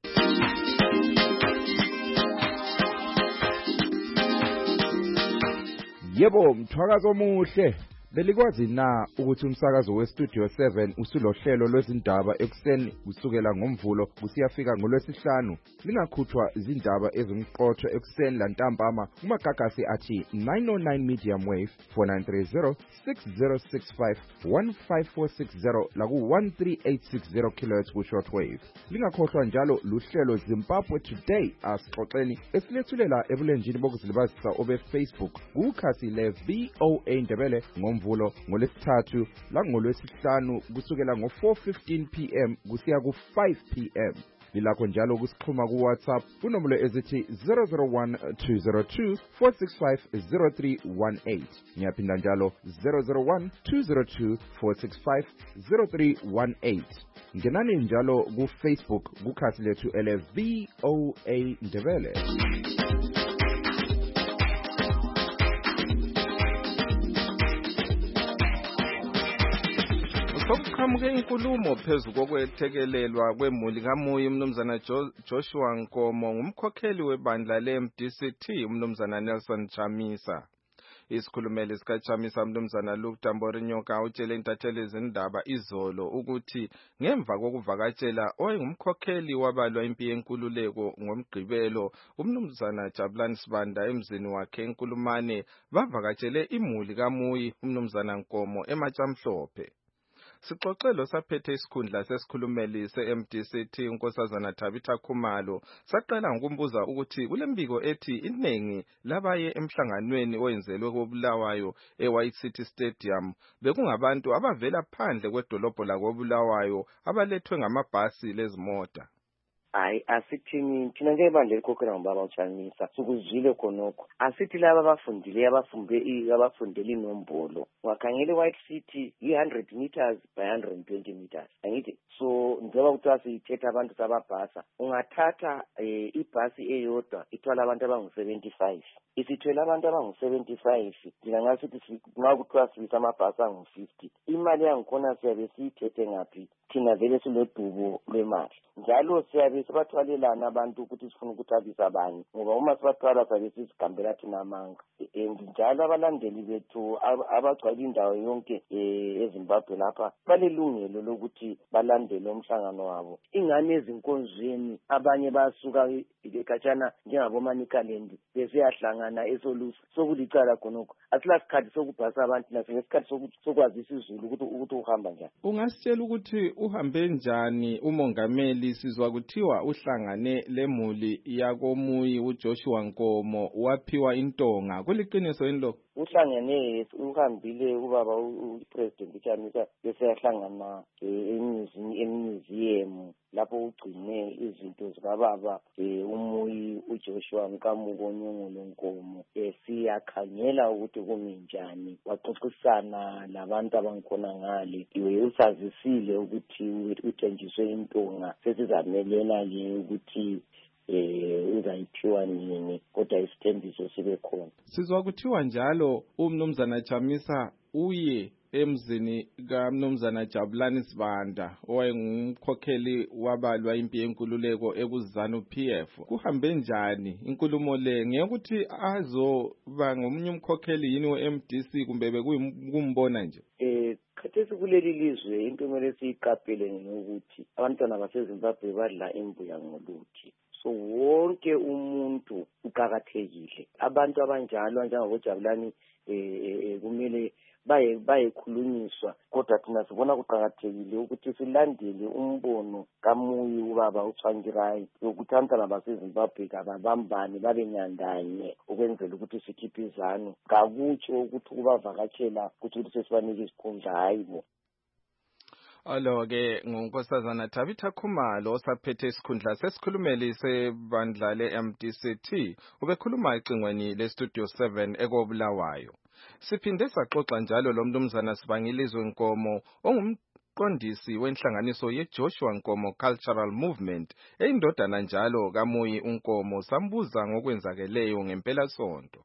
Yebo, mthwakazo omuhle. Belikwazi na ukuthi umsakazo weStudio seven usulohlelo lwezindaba ekuseni kusukela ngomvulo kusiyafika ngolwesihlanu. Lingakhuthwa izindaba ezimqotho ekuseni lantambama kumagagasi athi nine oh nine medium wave four nine three zero six zero six five one five four six zero laku one three eight six zero kilohertz ku shortwave. Lingakhohlwa njalo luhlelo Zimbabwe Today asixoxeni esilethulela ebulenjini bokuzilibazisa obe Facebook kukhasi le V O A Ndebele ngomvulo ngolesithathu la ngolwesihlanu kusukela ngo four fifteen p m kusiya ku five p m Lilakho njalo kusixhuma ku WhatsApp kunombolo ezithi zero zero one two zero two four six five zero three one eight. Ngiyaphinda njalo zero zero one two zero two four six five zero three one eight. Ngenani njalo ku Facebook kukhasi lethu ele V O A Ndebele. Sokuqhamuke inkulumo phezu kokwethekelelwa kwemuli kaMuyi umnumzana Joshua Nkomo ngumkhokheli webandla le-M D C T umnumzana Nelson Chamisa. Isikhulumeli sikaChamisa umnumzana Luke Tamborinyoka utshele intatheli zindaba izolo ukuthi ngemva kokuvakatshela owayengumkhokheli wabalwa impi yenkululeko ngomgqibelo umnumzana Jabulani Sibanda emzini wakhe eNkulumane bavakatshele imuli kaMuyi umnumzana Nkomo eMatshamhlophe. Sixoxelo saphethe isikhundla sesikhulumeli se-M D C T unkosazana Tabitha Khumalo saqala ngokumbuza ukuthi kulembiko ethi iningi labaye emhlanganweni oyenzelwe koBulawayo eWhite City Stadium bekungabantu abavela phandle kwedolobho lakoBulawayo abalethwe ngamabhasi lezimota. Hayi asithini thina ngebandla elikhokhela ngobaba uChamisa sikuzwile khonokho asithi laba abafundile abafunde abafundele inombolo wakhangele White City one hundred meters by one hundred twenty meters angithi so njengoba kuthiwa sithetha abantu sababhasa ungathatha ibhasi eyodwa ithwala abantu abangu seventy-five isithwele abantu abangu seventy-five thina ngasithi nxa kuthiwa sibisa amabhasi angu fifty imali yangikhona siyabe siyithethe ngaphi thina vele silodubo lwemali njalo siyabe sibathwalelana abantu ukuthi sifuna ukuthabisa abanye ngoba uma sibathwala sabe sisigambela thina amanga njalo abalandeli bethu abagcwala indawo yonke eZimbabwe lapha balelungelo lokuthi balandele umhlangano wabo ingane ezinkonzweni abanye basuka ekhatshana njengaboManicaland besiyahlangana eSolusi sokulicala khonokho asilasikhathi sokubhasa abantu nasesikhathi sokwazisa izulu ukuthi ukuthi uhamba njani. Ungasitshela ukuthi uhambe njani umongameli sizwa kuthiwa uhlangane lemuli yakoMuyi uJoshua Nkomo waphiwa intonga kuliqiniso yini lo? Uhlangene uhambile ubaba uPresident uChamisa beseyahlangana emuseum lapho ugcine izinto zikababa um umuyi uJoshua Nkamuko Nyungulu Nkomo. um Siyakhangela ukuthi kumi njani, waxoxisana labantu abangikhona ngale. Iwe usazisile ukuthi uthenjiswe intonga, sesizamelela-ke ukuthi eh uzayithiwa nini, kodwa isithembiso sibe khona. Sizwa kuthiwa njalo umnumzana Chamisa uye emzini kaMnumzana Jabulani Sibanda owayengumkhokheli wabalwa impi yenkululeko ekuzanu P F. Kuhambe njani inkulumo le? Ngiyokuthi azoba ngomunye umkhokheli yini we-M D C kumbe bekumbona nje? Eh khathesi kuleli lizwe into kumele siyiqaphele ngokuthi abantwana baseZimbabwe badla imbuya ngoluthi. So wonke umuntu uqhakathekile. Abantu abanjalo njengabo Jabulani eh kumele baye bayekhulunyiswa, kodwa thina sibona kuqhakathekile ukuthi silandele umbono kamuyi ubaba uTsvangirai ukuthi abantwana baseZimbabwe kababambane babe nyandanye ukwenzela ukuthi sikhiphe izanu. Kakutsho ukuthi kubavakatshela ukuthi sesibanike isikhundla, hayi bo. Alo-ke ngunkosazana Tabitha Khumalo osaphethe isikhundla sesikhulumeli sebandla le-M D C T ubekhuluma ecingweni le-Studio seven ekobulawayo. Siphinde saxoxa njalo lo mnumzana Sibangilizwe Nkomo ongumqondisi wenhlanganiso ye-Joshua Nkomo Cultural Movement eyindodana njalo kamuyi uNkomo. Sambuza ngokwenzakeleyo ngempela sonto.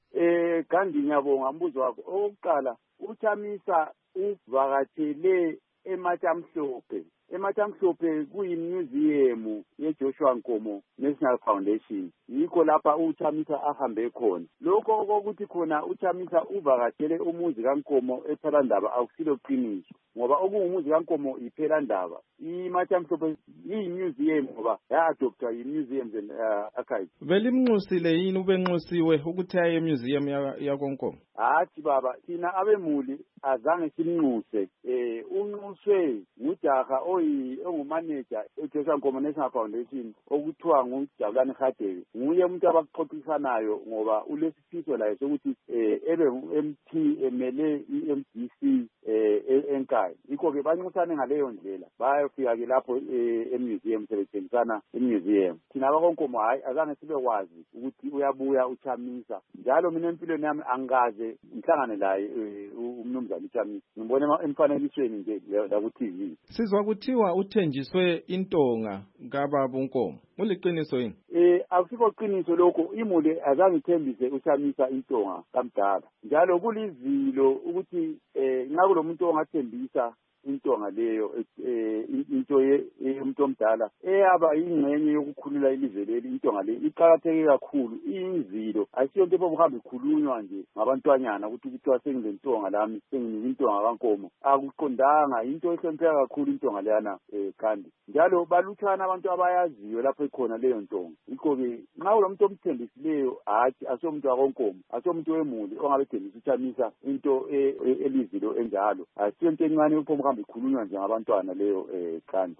Eh Gandhi ngiyabonga umbuzo wakho. Okokuqala, uChamisa uvakatshele eMatamhlophe. eMatamhlophe kuyimuseum yeJoshua Nkomo National Foundation. Yikho lapha uChamisa ahambe khona. Lokho okokuthi khona uChamisa uvakatshele umuzi kaNkomo ePhelandaba akusilo qiniso, ngoba okungumuzi kaNkomo iPhelandaba. iMatamhlophe yimuseum ngoba ya-adoptwa yiMuseums and uh, Archives. Belimnxusile yini ubenxusiwe ukuthi aye emuseum yakoNkomo? Hathi baba, thina abemuli azange simnxuse. Eh unxuswe ngujaha oyi ongumanager eJoshua Nkomo National Foundation okuthiwa nguJabulani Khadebe. Nguye umuntu abaxoxisanayo ngoba ulesifiso laye sokuthi eh ebe u-M P emele i-M D C eh eNkayi. Yikho ke banxusane ngaleyo ndlela bayofika ke lapho emuseum sebethengisana emuseum. Thina abakoNkomo hayi azange sibekwazi ukuthi uyabuya uChamisa. Njalo mina empilweni yami angaze ngihlangane laye umnumzana uChamisa. Ngibona emfanekisweni nje la ku T V. Sizwa kuthiwa uthenjiswe intonga kababa uNkomo. Uliqiniso yini? Eh akusikho qiniso lokho. Imuli azange ithembise uChamisa intonga kamdala. Njalo kulizilo ukuthi eh nxa kulomuntu ongathembisa intonga leyo eh into yomuntu omdala eyaba ingcenye yokukhulula ilizwe leli. Intonga le iqhakatheke kakhulu, inzilo asiyo into ebuhambe ikhulunywa nje ngabantwanyana ukuthi kuthiwa sengilentonga lami, senginika intonga kaNkomo. Akuqondanga, into ehlonipheka kakhulu intonga leyana eh kandi. Njalo baluthana abantu abayaziyo lapho ikhona leyo ntonga. Yikho ke nxa kulomuntu omthembisileyo hathi asomuntu wakoNkomo, asomuntu wemuli ongabe thembisa uChamisa into elizilo enjalo, asiyo into encane uphomuka ikhulunywa nje ngabantwana leyo eh kandi.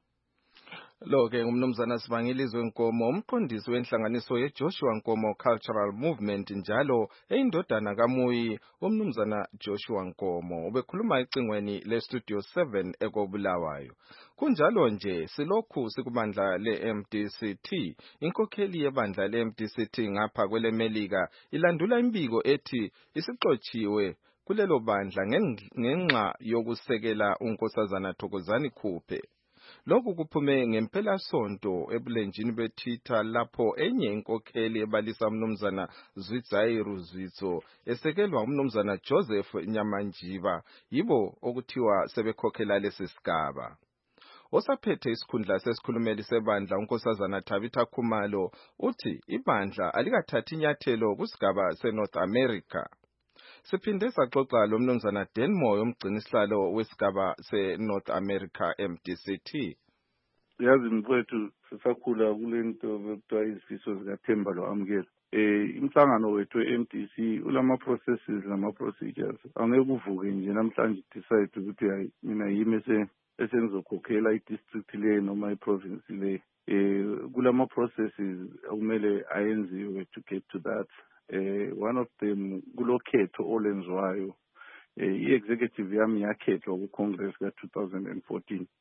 Lo-ke ngumnumzana Sibangilizwe Nkomo umqondisi wenhlanganiso ye-Joshua Nkomo Cultural Movement njalo eyindodana kamuyi umnumzana Joshua Nkomo. Ubekhuluma ecingweni le-Studio seven ekobulawayo. Kunjalo nje silokhu sikubandla le-M D C T. Inkokheli yebandla le-M D C T ngapha kwelemelika ilandula imbiko ethi isixotshiwe kulelo bandla ngenxa yokusekela unkosazana Thokozani Khuphe. Lokhu kuphume ngempela sonto ebulenjini beTwitter lapho enye inkokheli ebalisa umnumzana Zwitsairu Zwitso esekelwa umnumzana Joseph Nyamanjiba yibo okuthiwa sebekhokhela lesisigaba. Osaphethe isikhundla sesikhulumeli sebandla unkosazana Tabitha Khumalo uthi ibandla alikathathi inyathelo kusigaba seNorth America. Siphinde saxoxa lo mnumzana Denmoy umgcinisihlalo wesigaba seNorth America M D C T. Yazi mfowethu sisakhula kulento bekuthiwa izifiso zikaThemba lo-Amukela. Eh imhlangano wethu e-M D C ulama processes nama procedures. Angeke uvuke nje namhlanje decide ukuthi hayi mina yimi esengizokhokhela i-district le noma i-province le. Eh kulama processes okumele ayenziwe to get to that. Uh, one of them kulokhetho olenzwayo uh, i-executive yami yakhethwa ku-Congress ka two thousand fourteen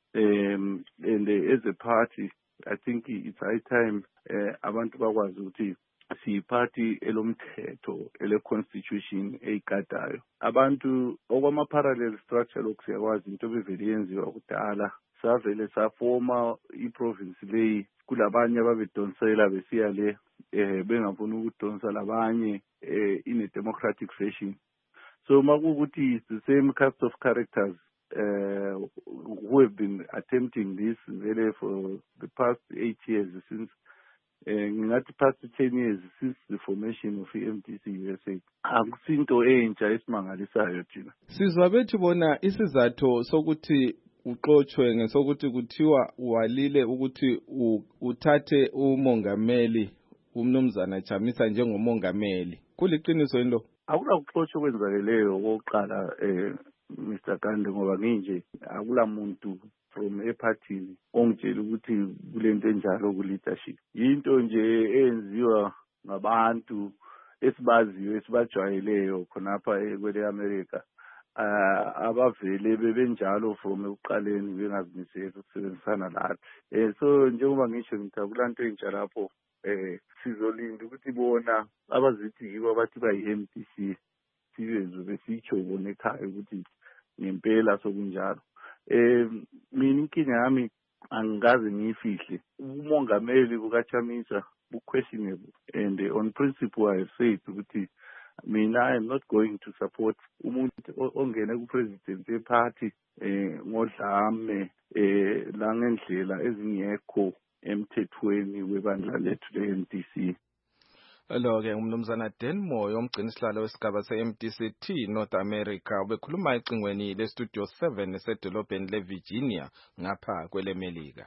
um and uh, as a party I think it's high time uh, abantu bakwazi ukuthi siyiphathi elomthetho ele-constitution eyigadayo. Abantu okwama-parallel structure lokhu siyakwazi into bevele yenziwa kudala savele safoma i-province leyi kulabanye ababedonsela besiya le eh bengafuna ukudonsa labanye eh in a democratic fashion. So makukuthi it's the same cast of characters uh, who have been attempting this really for the past eight years since ngingathi past ten years since the formation of i-M D C U S A. Akusinto entsha esimangalisayo thina. Sizwa bethi bona isizathu sokuthi uxoxwe ngesokuthi kuthiwa walile ukuthi uthathe umongameli umnumzana Chamisa njengomongameli. Kuliqiniso yini lo? Akula kuxoxwa kwenzakeleyo oqala eh Mister Gande ngoba nginje akula muntu from epartini ongitshela ukuthi kulento enjalo ku leadership. Into nje eyenziwa ngabantu esibaziyo esibajwayeleyo khonapha kwele America. Uh, abavele bebenjalo from ekuqaleni bengazimiseli ukusebenzisana lathi. Eh so njengoba ngisho ngithi akulanto entsha lapho eh sizolinda ukuthi bona abazithi yibo abathi bayi-M D C sibezo besitsho bona ekhaya ukuthi ngempela sokunjalo. Eh mina inkinga yami angikaze ngiyifihle. Umongameli bukaChamisa bu-questionable and uh, on principle I have said ukuthi mina I am not going to support umuntu ongena ku-president ye-party eh ngodlame eh la ngendlela ezingekho emthethweni webandla lethu le-M D C. Lo ke umnumzana Dan Moyo umgcinisihlalo wesigaba se-M D C T North America ubekhuluma ecingweni le-Studio seven esedolobheni le-Virginia ngapha kwele-Melika.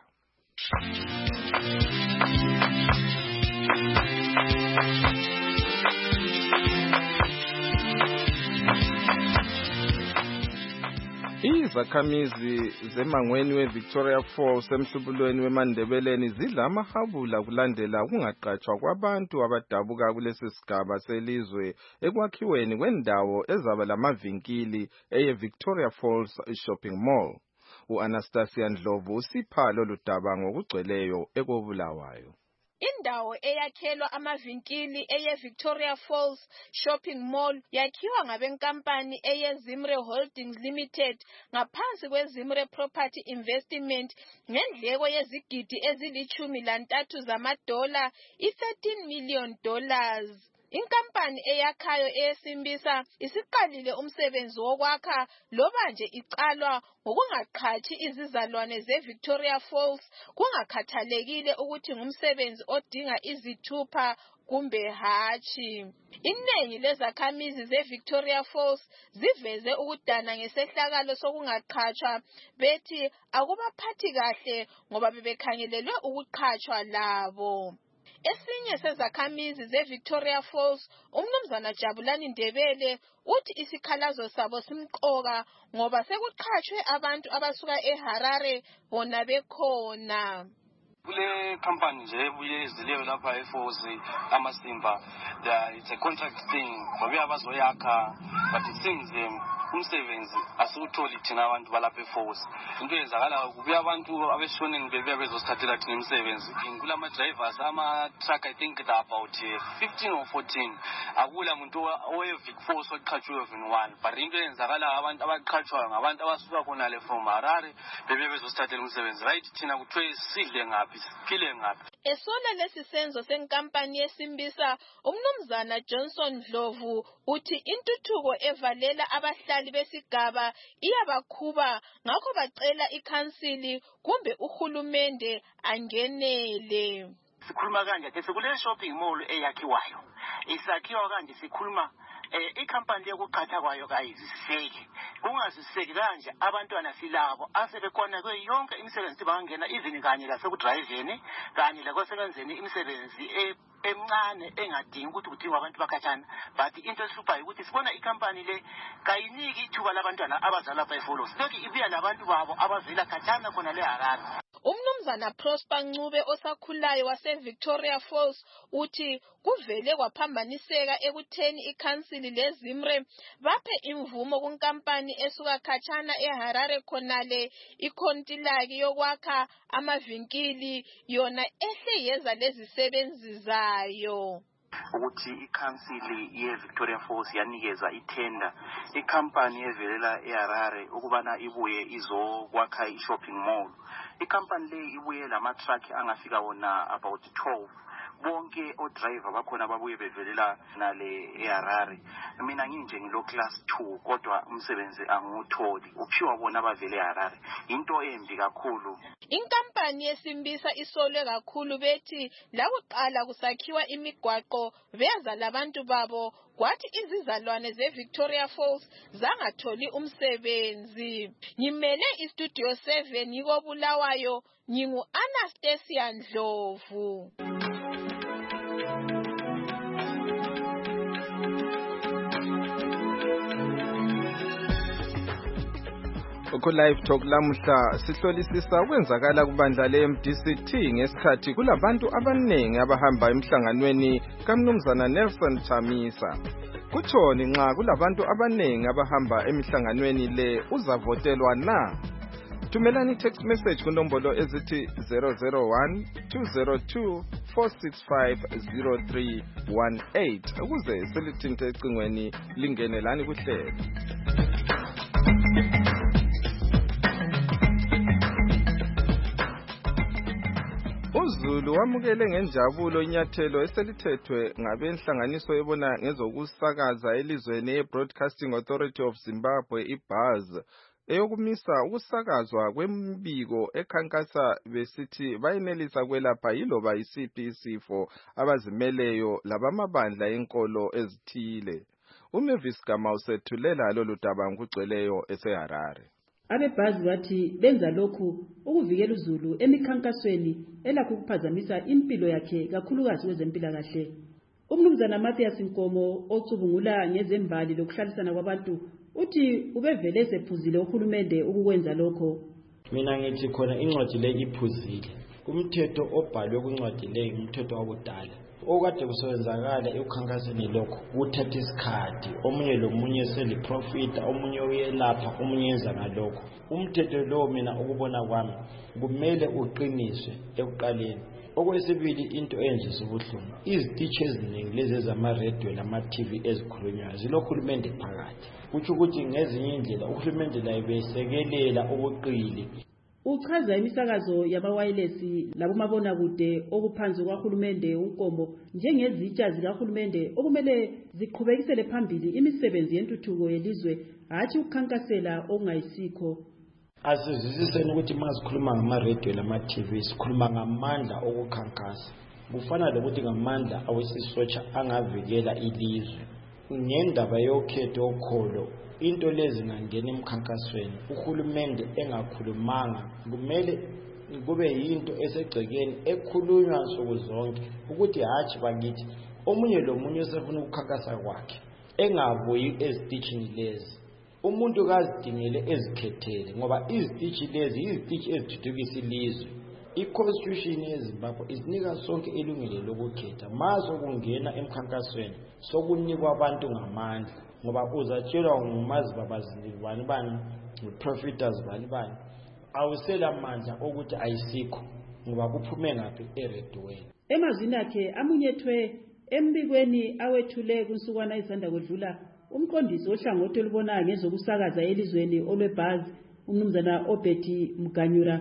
Izakhamizi zemangweni we-Victoria Falls emhlubulweni weMandebeleni zidla amahabula kulandela ukungaqatshwa kwabantu abadabuka kulesi sigaba selizwe ekwakhiweni kwendawo ezaba lamavinkili eye-Victoria Falls Shopping Mall. U-Anastasia Ndlovu usipha lolu daba ngokugcweleyo ekobulawayo. Indawo eyakhelwa amavinkili eye-Victoria Falls Shopping Mall yakhiwa ngabenkampani eye-Zimre Holdings Limited ngaphansi kwe-Zimre Property Investment ngendleko yezigidi ezilichumi lantathu zamadola i-thirteen million dollars. Inkampani eyakhayo eyesimbisa isiqalile umsebenzi wokwakha loba nje icalwa ngokungaqhathi izizalwane ze-Victoria Falls kungakhathalekile ukuthi ngumsebenzi odinga izithupha kumbe hatshi. Iningi lezakhamizi ze-Victoria Falls ziveze ukudana ngesehlakalo sokungaqhatshwa bethi akubaphathi kahle ngoba bebekhangelelwe ukuqhatshwa labo. Esinye sezakhamizi ze-Victoria Falls, umnumzana Jabulani Ndebele, uthi isikhalazo sabo simqoka ngoba sekuqhatshwe abantu abasuka eHarare bona bekhona. Kule company nje buye izileyo lapha eFalls amasimba, it's a contract thing ngoba abazoyakha but it seems um, umsebenzi asiwutholi thina abantu balapha eFalls. Into yenzakala kubuya abantu abeshoneni bebuya bezosithathela thina umsebenzi. Kulama drivers ama truck I think that about fifteen or fourteen. Akula muntu owe-Vic Falls oqhatshwe even one. But into yenzakala abantu abaqhatshwayo ngabantu abasuka khona le from Harare bebuya bezosithathela umsebenzi. Right thina kuthiwe sidle ngaphi siphile ngaphi. Esona lesi senzo senkampani yesimbisa umnumzana Johnson Ndlovu uthi intuthuko evalela abahlali besigaba iyabakhuba ngakho bacela ikhansili kumbe uhulumende angenele. Sikhuluma kanje ke sekule shopping mall eyakhiwayo isakhiwa kanje sikhuluma eh ikhampani yokuqhatha kwayo kayiziseki kungaziseki kanje abantwana silabo asebekhona kwe yonke imisebenzi bangena even kanye la sekudriveni kanye la kwasebenzeni imisebenzi e emncane engadingi ukuthi kuthiwa abantu bakhatshana but into esipha ukuthi sibona ikhampani le kayiniki ithuba labantwana abazala lapha eFalls lokho ibuya labantu babo abavela khatshana khona le Harare. Umnumzana umnumzana Prosper Ncube osakhulayo wase-Victoria Falls uthi kuvele kwaphambaniseka ekutheni ikhansili lezimre baphe imvumo kunkampani esuka khatshana eHarare khonale ikhontilaki yokwakha amavinkili yona ehle yeza lezisebenzi zayo. Ukuthi ikhansili ye-Victoria Falls yanikeza itenda ikhampani evelela eHarare ukubana ibuye izokwakha i-shopping mall. Ikhampani le ibuye lama-truck angafika wona about twelve. Bonke odriver bakhona babuye bevelela nale eHarare. Mina nginje ngilo class two kodwa umsebenzi angiwutholi. Uphiwa bona bavele eHarare. Into embi kakhulu. Inkampani yesimbisa isolwe kakhulu bethi lakuqala kusakhiwa imigwaqo beza labantu babo kwathi izizalwane ze-Victoria Falls zangatholi umsebenzi. Ngimele iStudio seven ngiko Bulawayo, ngingu Anastasia Ndlovu. Ku live talk lamuhla sihlolisisa ukwenzakala kubandla le-M D C T ngesikhathi kulabantu abaningi abahamba emhlanganweni kaMnumzana Nelson Chamisa. Kuthoni nxa kulabantu abaningi abahamba emihlanganweni le uzavotelwa na? Thumelani text message kunombolo ezithi zero zero one two zero two four six five zero three one eight ukuze silithinte ecingweni lingenelani kuhlelo. uZulu wamukele ngenjabulo inyathelo eselithethwe ngabenhlanganiso ebona ngezokusakaza elizweni ye-Broadcasting Authority of Zimbabwe I B A Z eyokumisa ukusakazwa kwembiko ekhankasa besithi bayenelisa kwelapha yiloba isiphi isifo abazimeleyo labamabandla enkolo ezithile. uMavis Gama usethulela lolu daba ngokugcweleyo eseHarare. Abebhazi bathi benza lokhu ukuvikela uZulu emikhankasweni elakho ukuphazamisa impilo yakhe kakhulukazi kwezempilakahle. Umnumzana Mathias Nkomo ocubungula ngezembali lokuhlalisana kwabantu uthi ubevele esephuzile uhulumende ukukwenza lokho. Mina ngithi khona incwadi le iphuzile. Umthetho obhalwe kuncwadi le umthetho wakudala. Okade kusebenzakala ekukhankaseni lokho uthatha isikhathi omunye lomunye seli profit omunye uyelapha omunye yenza ngalokho. Umthetho lo mina ukubona kwami kumele uqiniswe ekuqaleni. Okwesibili into enje ubuhlungu izitishi eziningi lezi zama radio nama T V ezikhulunywa zilohulumende phakathi. Kuthi ukuthi ngezinye indlela uhulumende la besekelela ubuqili. Uchaza imisakazo yama-wireless labomabona kude okuphansi kwahulumende uNkomo njengezitsha zikahulumende okumele ziqhubekisele phambili imisebenzi yentuthuko yelizwe hathi ukukhankasela okungayisikho. Asizisiseni ukuthi masikhuluma ngama-radio lama-T V sikhuluma ngamandla okukhankasa. Kufana lokuthi ngamandla awesisotsha angavikela ilizwe. Ngendaba yokhetho okholo into lezi ngangena emkhankasweni uhulumende engakhulumanga kumele kube yinto esegcekeni ekhulunywa nsuku zonke ukuthi hathi bakithi omunye lomunye osefuna ukukhankasa kwakhe engabuyi ezitishini lezi umuntu kazidingele ezikhethele ngoba izitishi lezi izitishi ezithuthukisa ilizwe. I-Constitution yeZimbabwe isinika sonke ilungelo lokukhetha maso kungena emkhankasweni sokunikwa abantu ngamandla ngoba uzatshelwa ngumazi babazili bani bani profiters bani bani awusela amandla ukuthi ayisikho ngoba kuphume ngaphi eredweni. Emazwini akhe amunyethwe embikweni awethule kunsukwana izanda kwedlula umqondisi ohlangothi olubona ngezokusakaza elizweni olwebhazi umnumzana Obeti Mganyura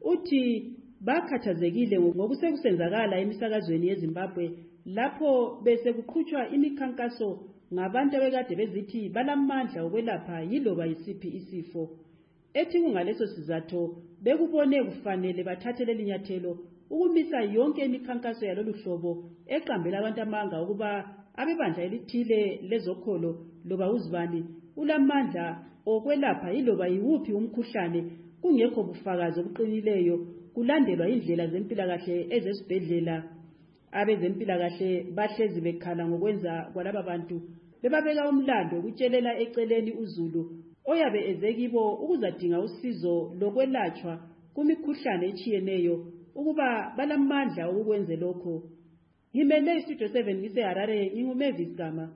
uthi bakhathazekile ngokusekusenzakala emisakazweni yeZimbabwe lapho bese kuqhutshwa imikhankaso ngabantu abekade bezithi balamandla okwelapha yiloba isiphi isifo. Ethi kungaleso sizatho bekubone kufanele bathathele linyathelo ukumisa yonke imikhankaso yalolu hlobo eqambela abantu amanga ukuba abebandla elithile lezokholo loba uzibani ulamandla okwelapha yiloba yiwuphi umkhuhlane kungekho bufakazi obuqinileyo kulandelwa indlela zempilakahle ezesibhedlela. Abezempilakahle bahlezi bekhala ngokwenza kwalaba bantu bebabeka umlando ukutshelela eceleni uZulu oyabe ezekibo ukuzadinga usizo lokwelatshwa kumikhuhlane echiyeneyo ukuba balamandla ukwenza lokho. Ngimele istudio seven ngise Harare nginguMavis Gama.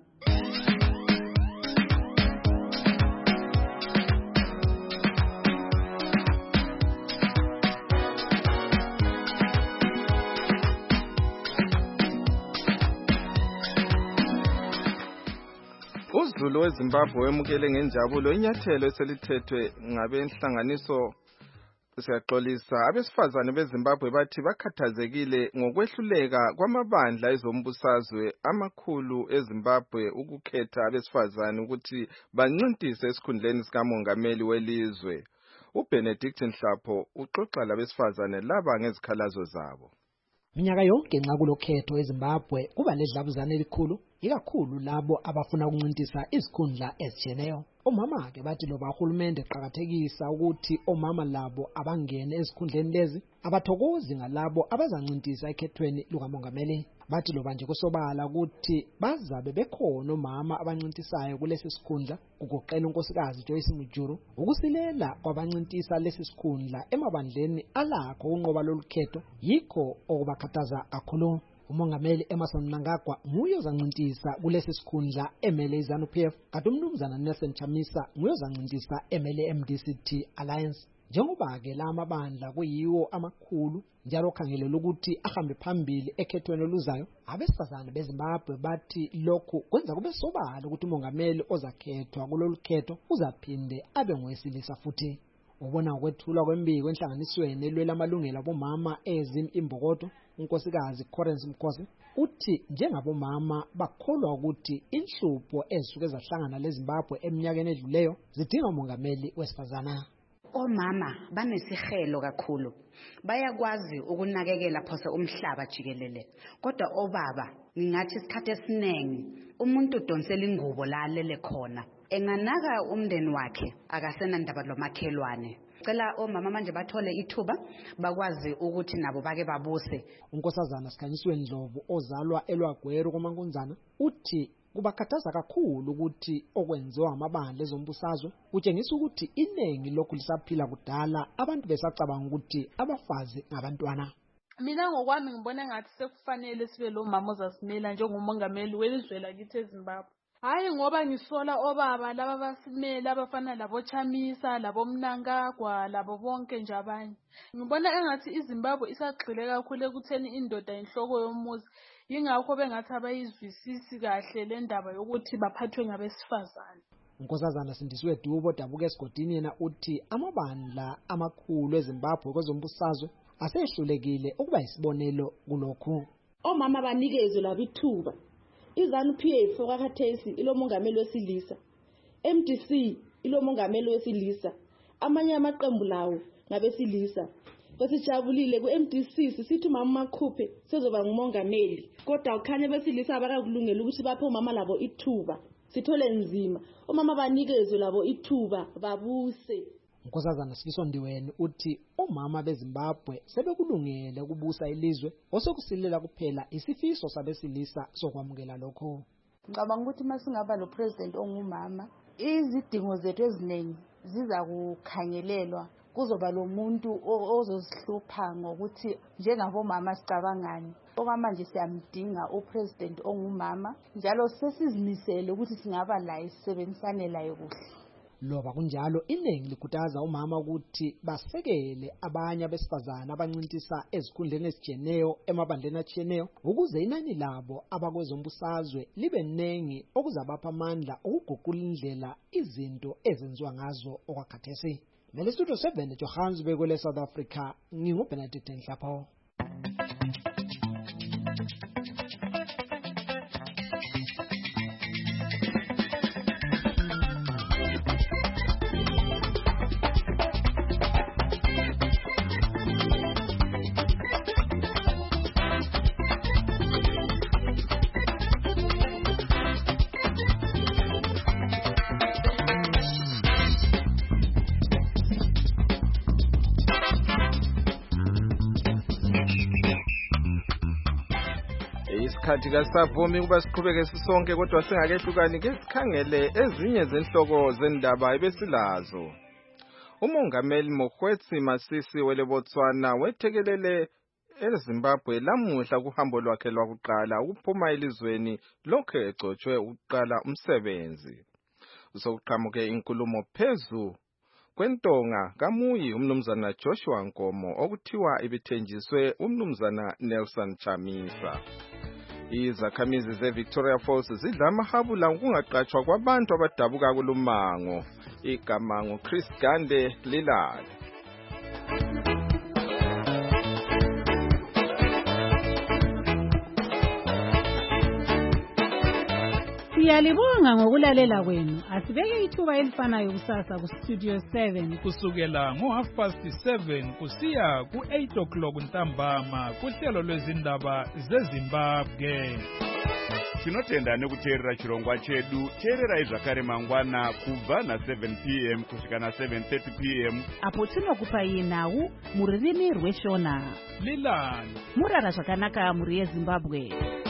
UZulu weZimbabwe wemukele ngenjabulo inyathelo eselithethwe ngabenhlanganiso siyaxolisa abesifazane beZimbabwe bathi bakhathazekile ngokwehluleka kwamabandla ezombusazwe amakhulu eZimbabwe ukukhetha abesifazane ukuthi bancintise esikhundleni sikamongameli welizwe. uBenedict Nhlapho uxoxa labesifazane laba ngezikhalazo zabo. Minyaka yonke nxa kulokhetho eZimbabwe kuba ledlabuzane elikhulu ikakhulu labo abafuna ukuncintisa izikhundla ezijeneyo. Omama ke bathi loba uhulumende eqhakathekisa ukuthi omama labo abangene esikhundleni lezi abathokozi ngalabo abazancintisa ekhethweni lukamongameli. Bathi loba nje kusobala ukuthi bazabe bekhona omama abancintisayo kulesi sikhundla kugoqela unkosikazi Joyce Mujuru ukusilela kwabancintisa lesi sikhundla emabandleni alakho ukunqoba lolukhetho yikho okubakhathaza kakhulu. Umongameli Emmerson Mnangagwa nguye ozancintisa kulesi sikhundla emele iZANU-P F kanti umnumzana Nelson Chamisa nguye ozancintisa emele M D C T Alliance. Njengoba ke la amabandla kuyiwo amakhulu njalo khangelela ukuthi ahambe phambili ekhethweni oluzayo, abesifazane beZimbabwe bathi lokhu kwenza kube sobala ukuthi umongameli ozakhethwa kulolu khetho uzaphinde abe ngowesilisa futhi. Ubona ukwethulwa kwembiko enhlanganisweni elwela amalungelo abomama eZim Imbokodo, unkosikazi Correns Mkhosi uthi njengabomama bakholwa ukuthi inhlupho ezisuke zahlangana leZimbabwe eminyakeni edluleyo zidinga umongameli wesifazana. Omama banesihelo kakhulu, bayakwazi ukunakekela phose umhlaba jikelele, kodwa obaba ngingathi isikhathi esiningi umuntu udonsela ingubo la alele khona, enganaka umndeni wakhe akasena ndaba lomakhelwane. Cela omama manje bathole ithuba bakwazi ukuthi nabo bake babuse. Unkosazana Sikhanyisweni Ndlovu ozalwa eLwagweru koMankunzana uthi kubakhathaza kakhulu ukuthi okwenziwa amabandla ezombusazwe kutshengisa ukuthi iningi lokhu lisaphila kudala abantu besacabanga ukuthi abafazi ngabantwana. Mina ngokwami ngibona ngathi sekufanele sibe lo mama ozasimela njengomongameli welizwe lakithi eZimbabwe. Hayi ngoba ngisola obaba laba basimela abafana labo Chamisa labo Mnangagwa labo bonke nje abanye. Ngibona engathi iZimbabwe isagxile kakhulu ekutheni indoda inhloko yomuzi, yingakho bengathi abayizwisisi kahle le ndaba yokuthi baphathwe ngabesifazane. Unkosazana Sindisiwe Dubo dabuka esigodini yena uthi amabandla amakhulu eZimbabwe kwezombusazwe asehlulekile ukuba isibonelo kulokhu. Omama banikezwe labithuba. iZANU-P F okakhathesi ilomongameli wesilisa, M D C ilomongameli wesilisa, amanye amaqembu lawo ngabesilisa. Besijabulile ku-M D C sisithi mama makhuphe sezoba ngumongameli, kodwa ukhanye besilisa abakakulungela ukuthi baphe umama labo ithuba. Sithole nzima omama banikezwe labo ithuba babuse. Unkosazana Sifiso Ndiweni uthi omama beZimbabwe sebekulungele ukubusa ilizwe osekusilela kuphela isifiso sabesilisa sokwamukela lokho. Ngicabanga ukuthi masingaba lo president ongumama izidingo zethu eziningi ziza kukhangelelwa, kuzoba lo muntu ozosihlupha ngokuthi njengabomama sicabangani. Okwamanje siyamdinga upresident ongumama njalo sesizimisele ukuthi singaba laye sisebenzisane laye kuhle. Loba kunjalo iningi likhuthaza umama ukuthi basekele abanye abesifazane abancintisa ezikhundleni ezijeneyo emabandleni achiyeneyo ukuze inani labo abakwezombusazwe libe nengi okuzabapha amandla ukuguqula indlela izinto ezenziwa ngazo okwakhathesi. Mele Studio seven Johannesburg kwele South Africa, nginguBenedict Nhlapho. Isikhathi kasavumi kuba siqhubeke sisonke kodwa singakehlukani ke sikhangele ezinye zenhloko zendaba ebesilazo. umongameli Mokgweetsi Masisi weleBotswana wethekelele eZimbabwe lamuhla kuhambo lwakhe lwakuqala ukuphuma elizweni lokho egcotshwe ukuqala umsebenzi. Usokuqhamuke inkulumo phezu kwentonga kamuyi umnumzana Joshua Nkomo okuthiwa ibithenjiswe umnumzana Nelson Chamisa. Izakhamizi zeVictoria Falls zidla amahabula ukungaqatshwa kwabantu abadabuka kulumango. Igama nguChris Gande Lilali. Siyalibonga ngokulalela kwenu. Asibeke ithuba elifanayo kusasa ku Studio seven kusukela ngo half past seven kusiya ku eight o'clock ntambama kuhlelo lwezindaba zeZimbabwe. Tinotenda nekuteerera chirongwa chedu. Teererai zvakare mangwana kubva na seven p m kusvika na seven thirty p m apo tinokupai nhau mururimi rweshona. Lilani murara zvakanaka muri yeZimbabwe.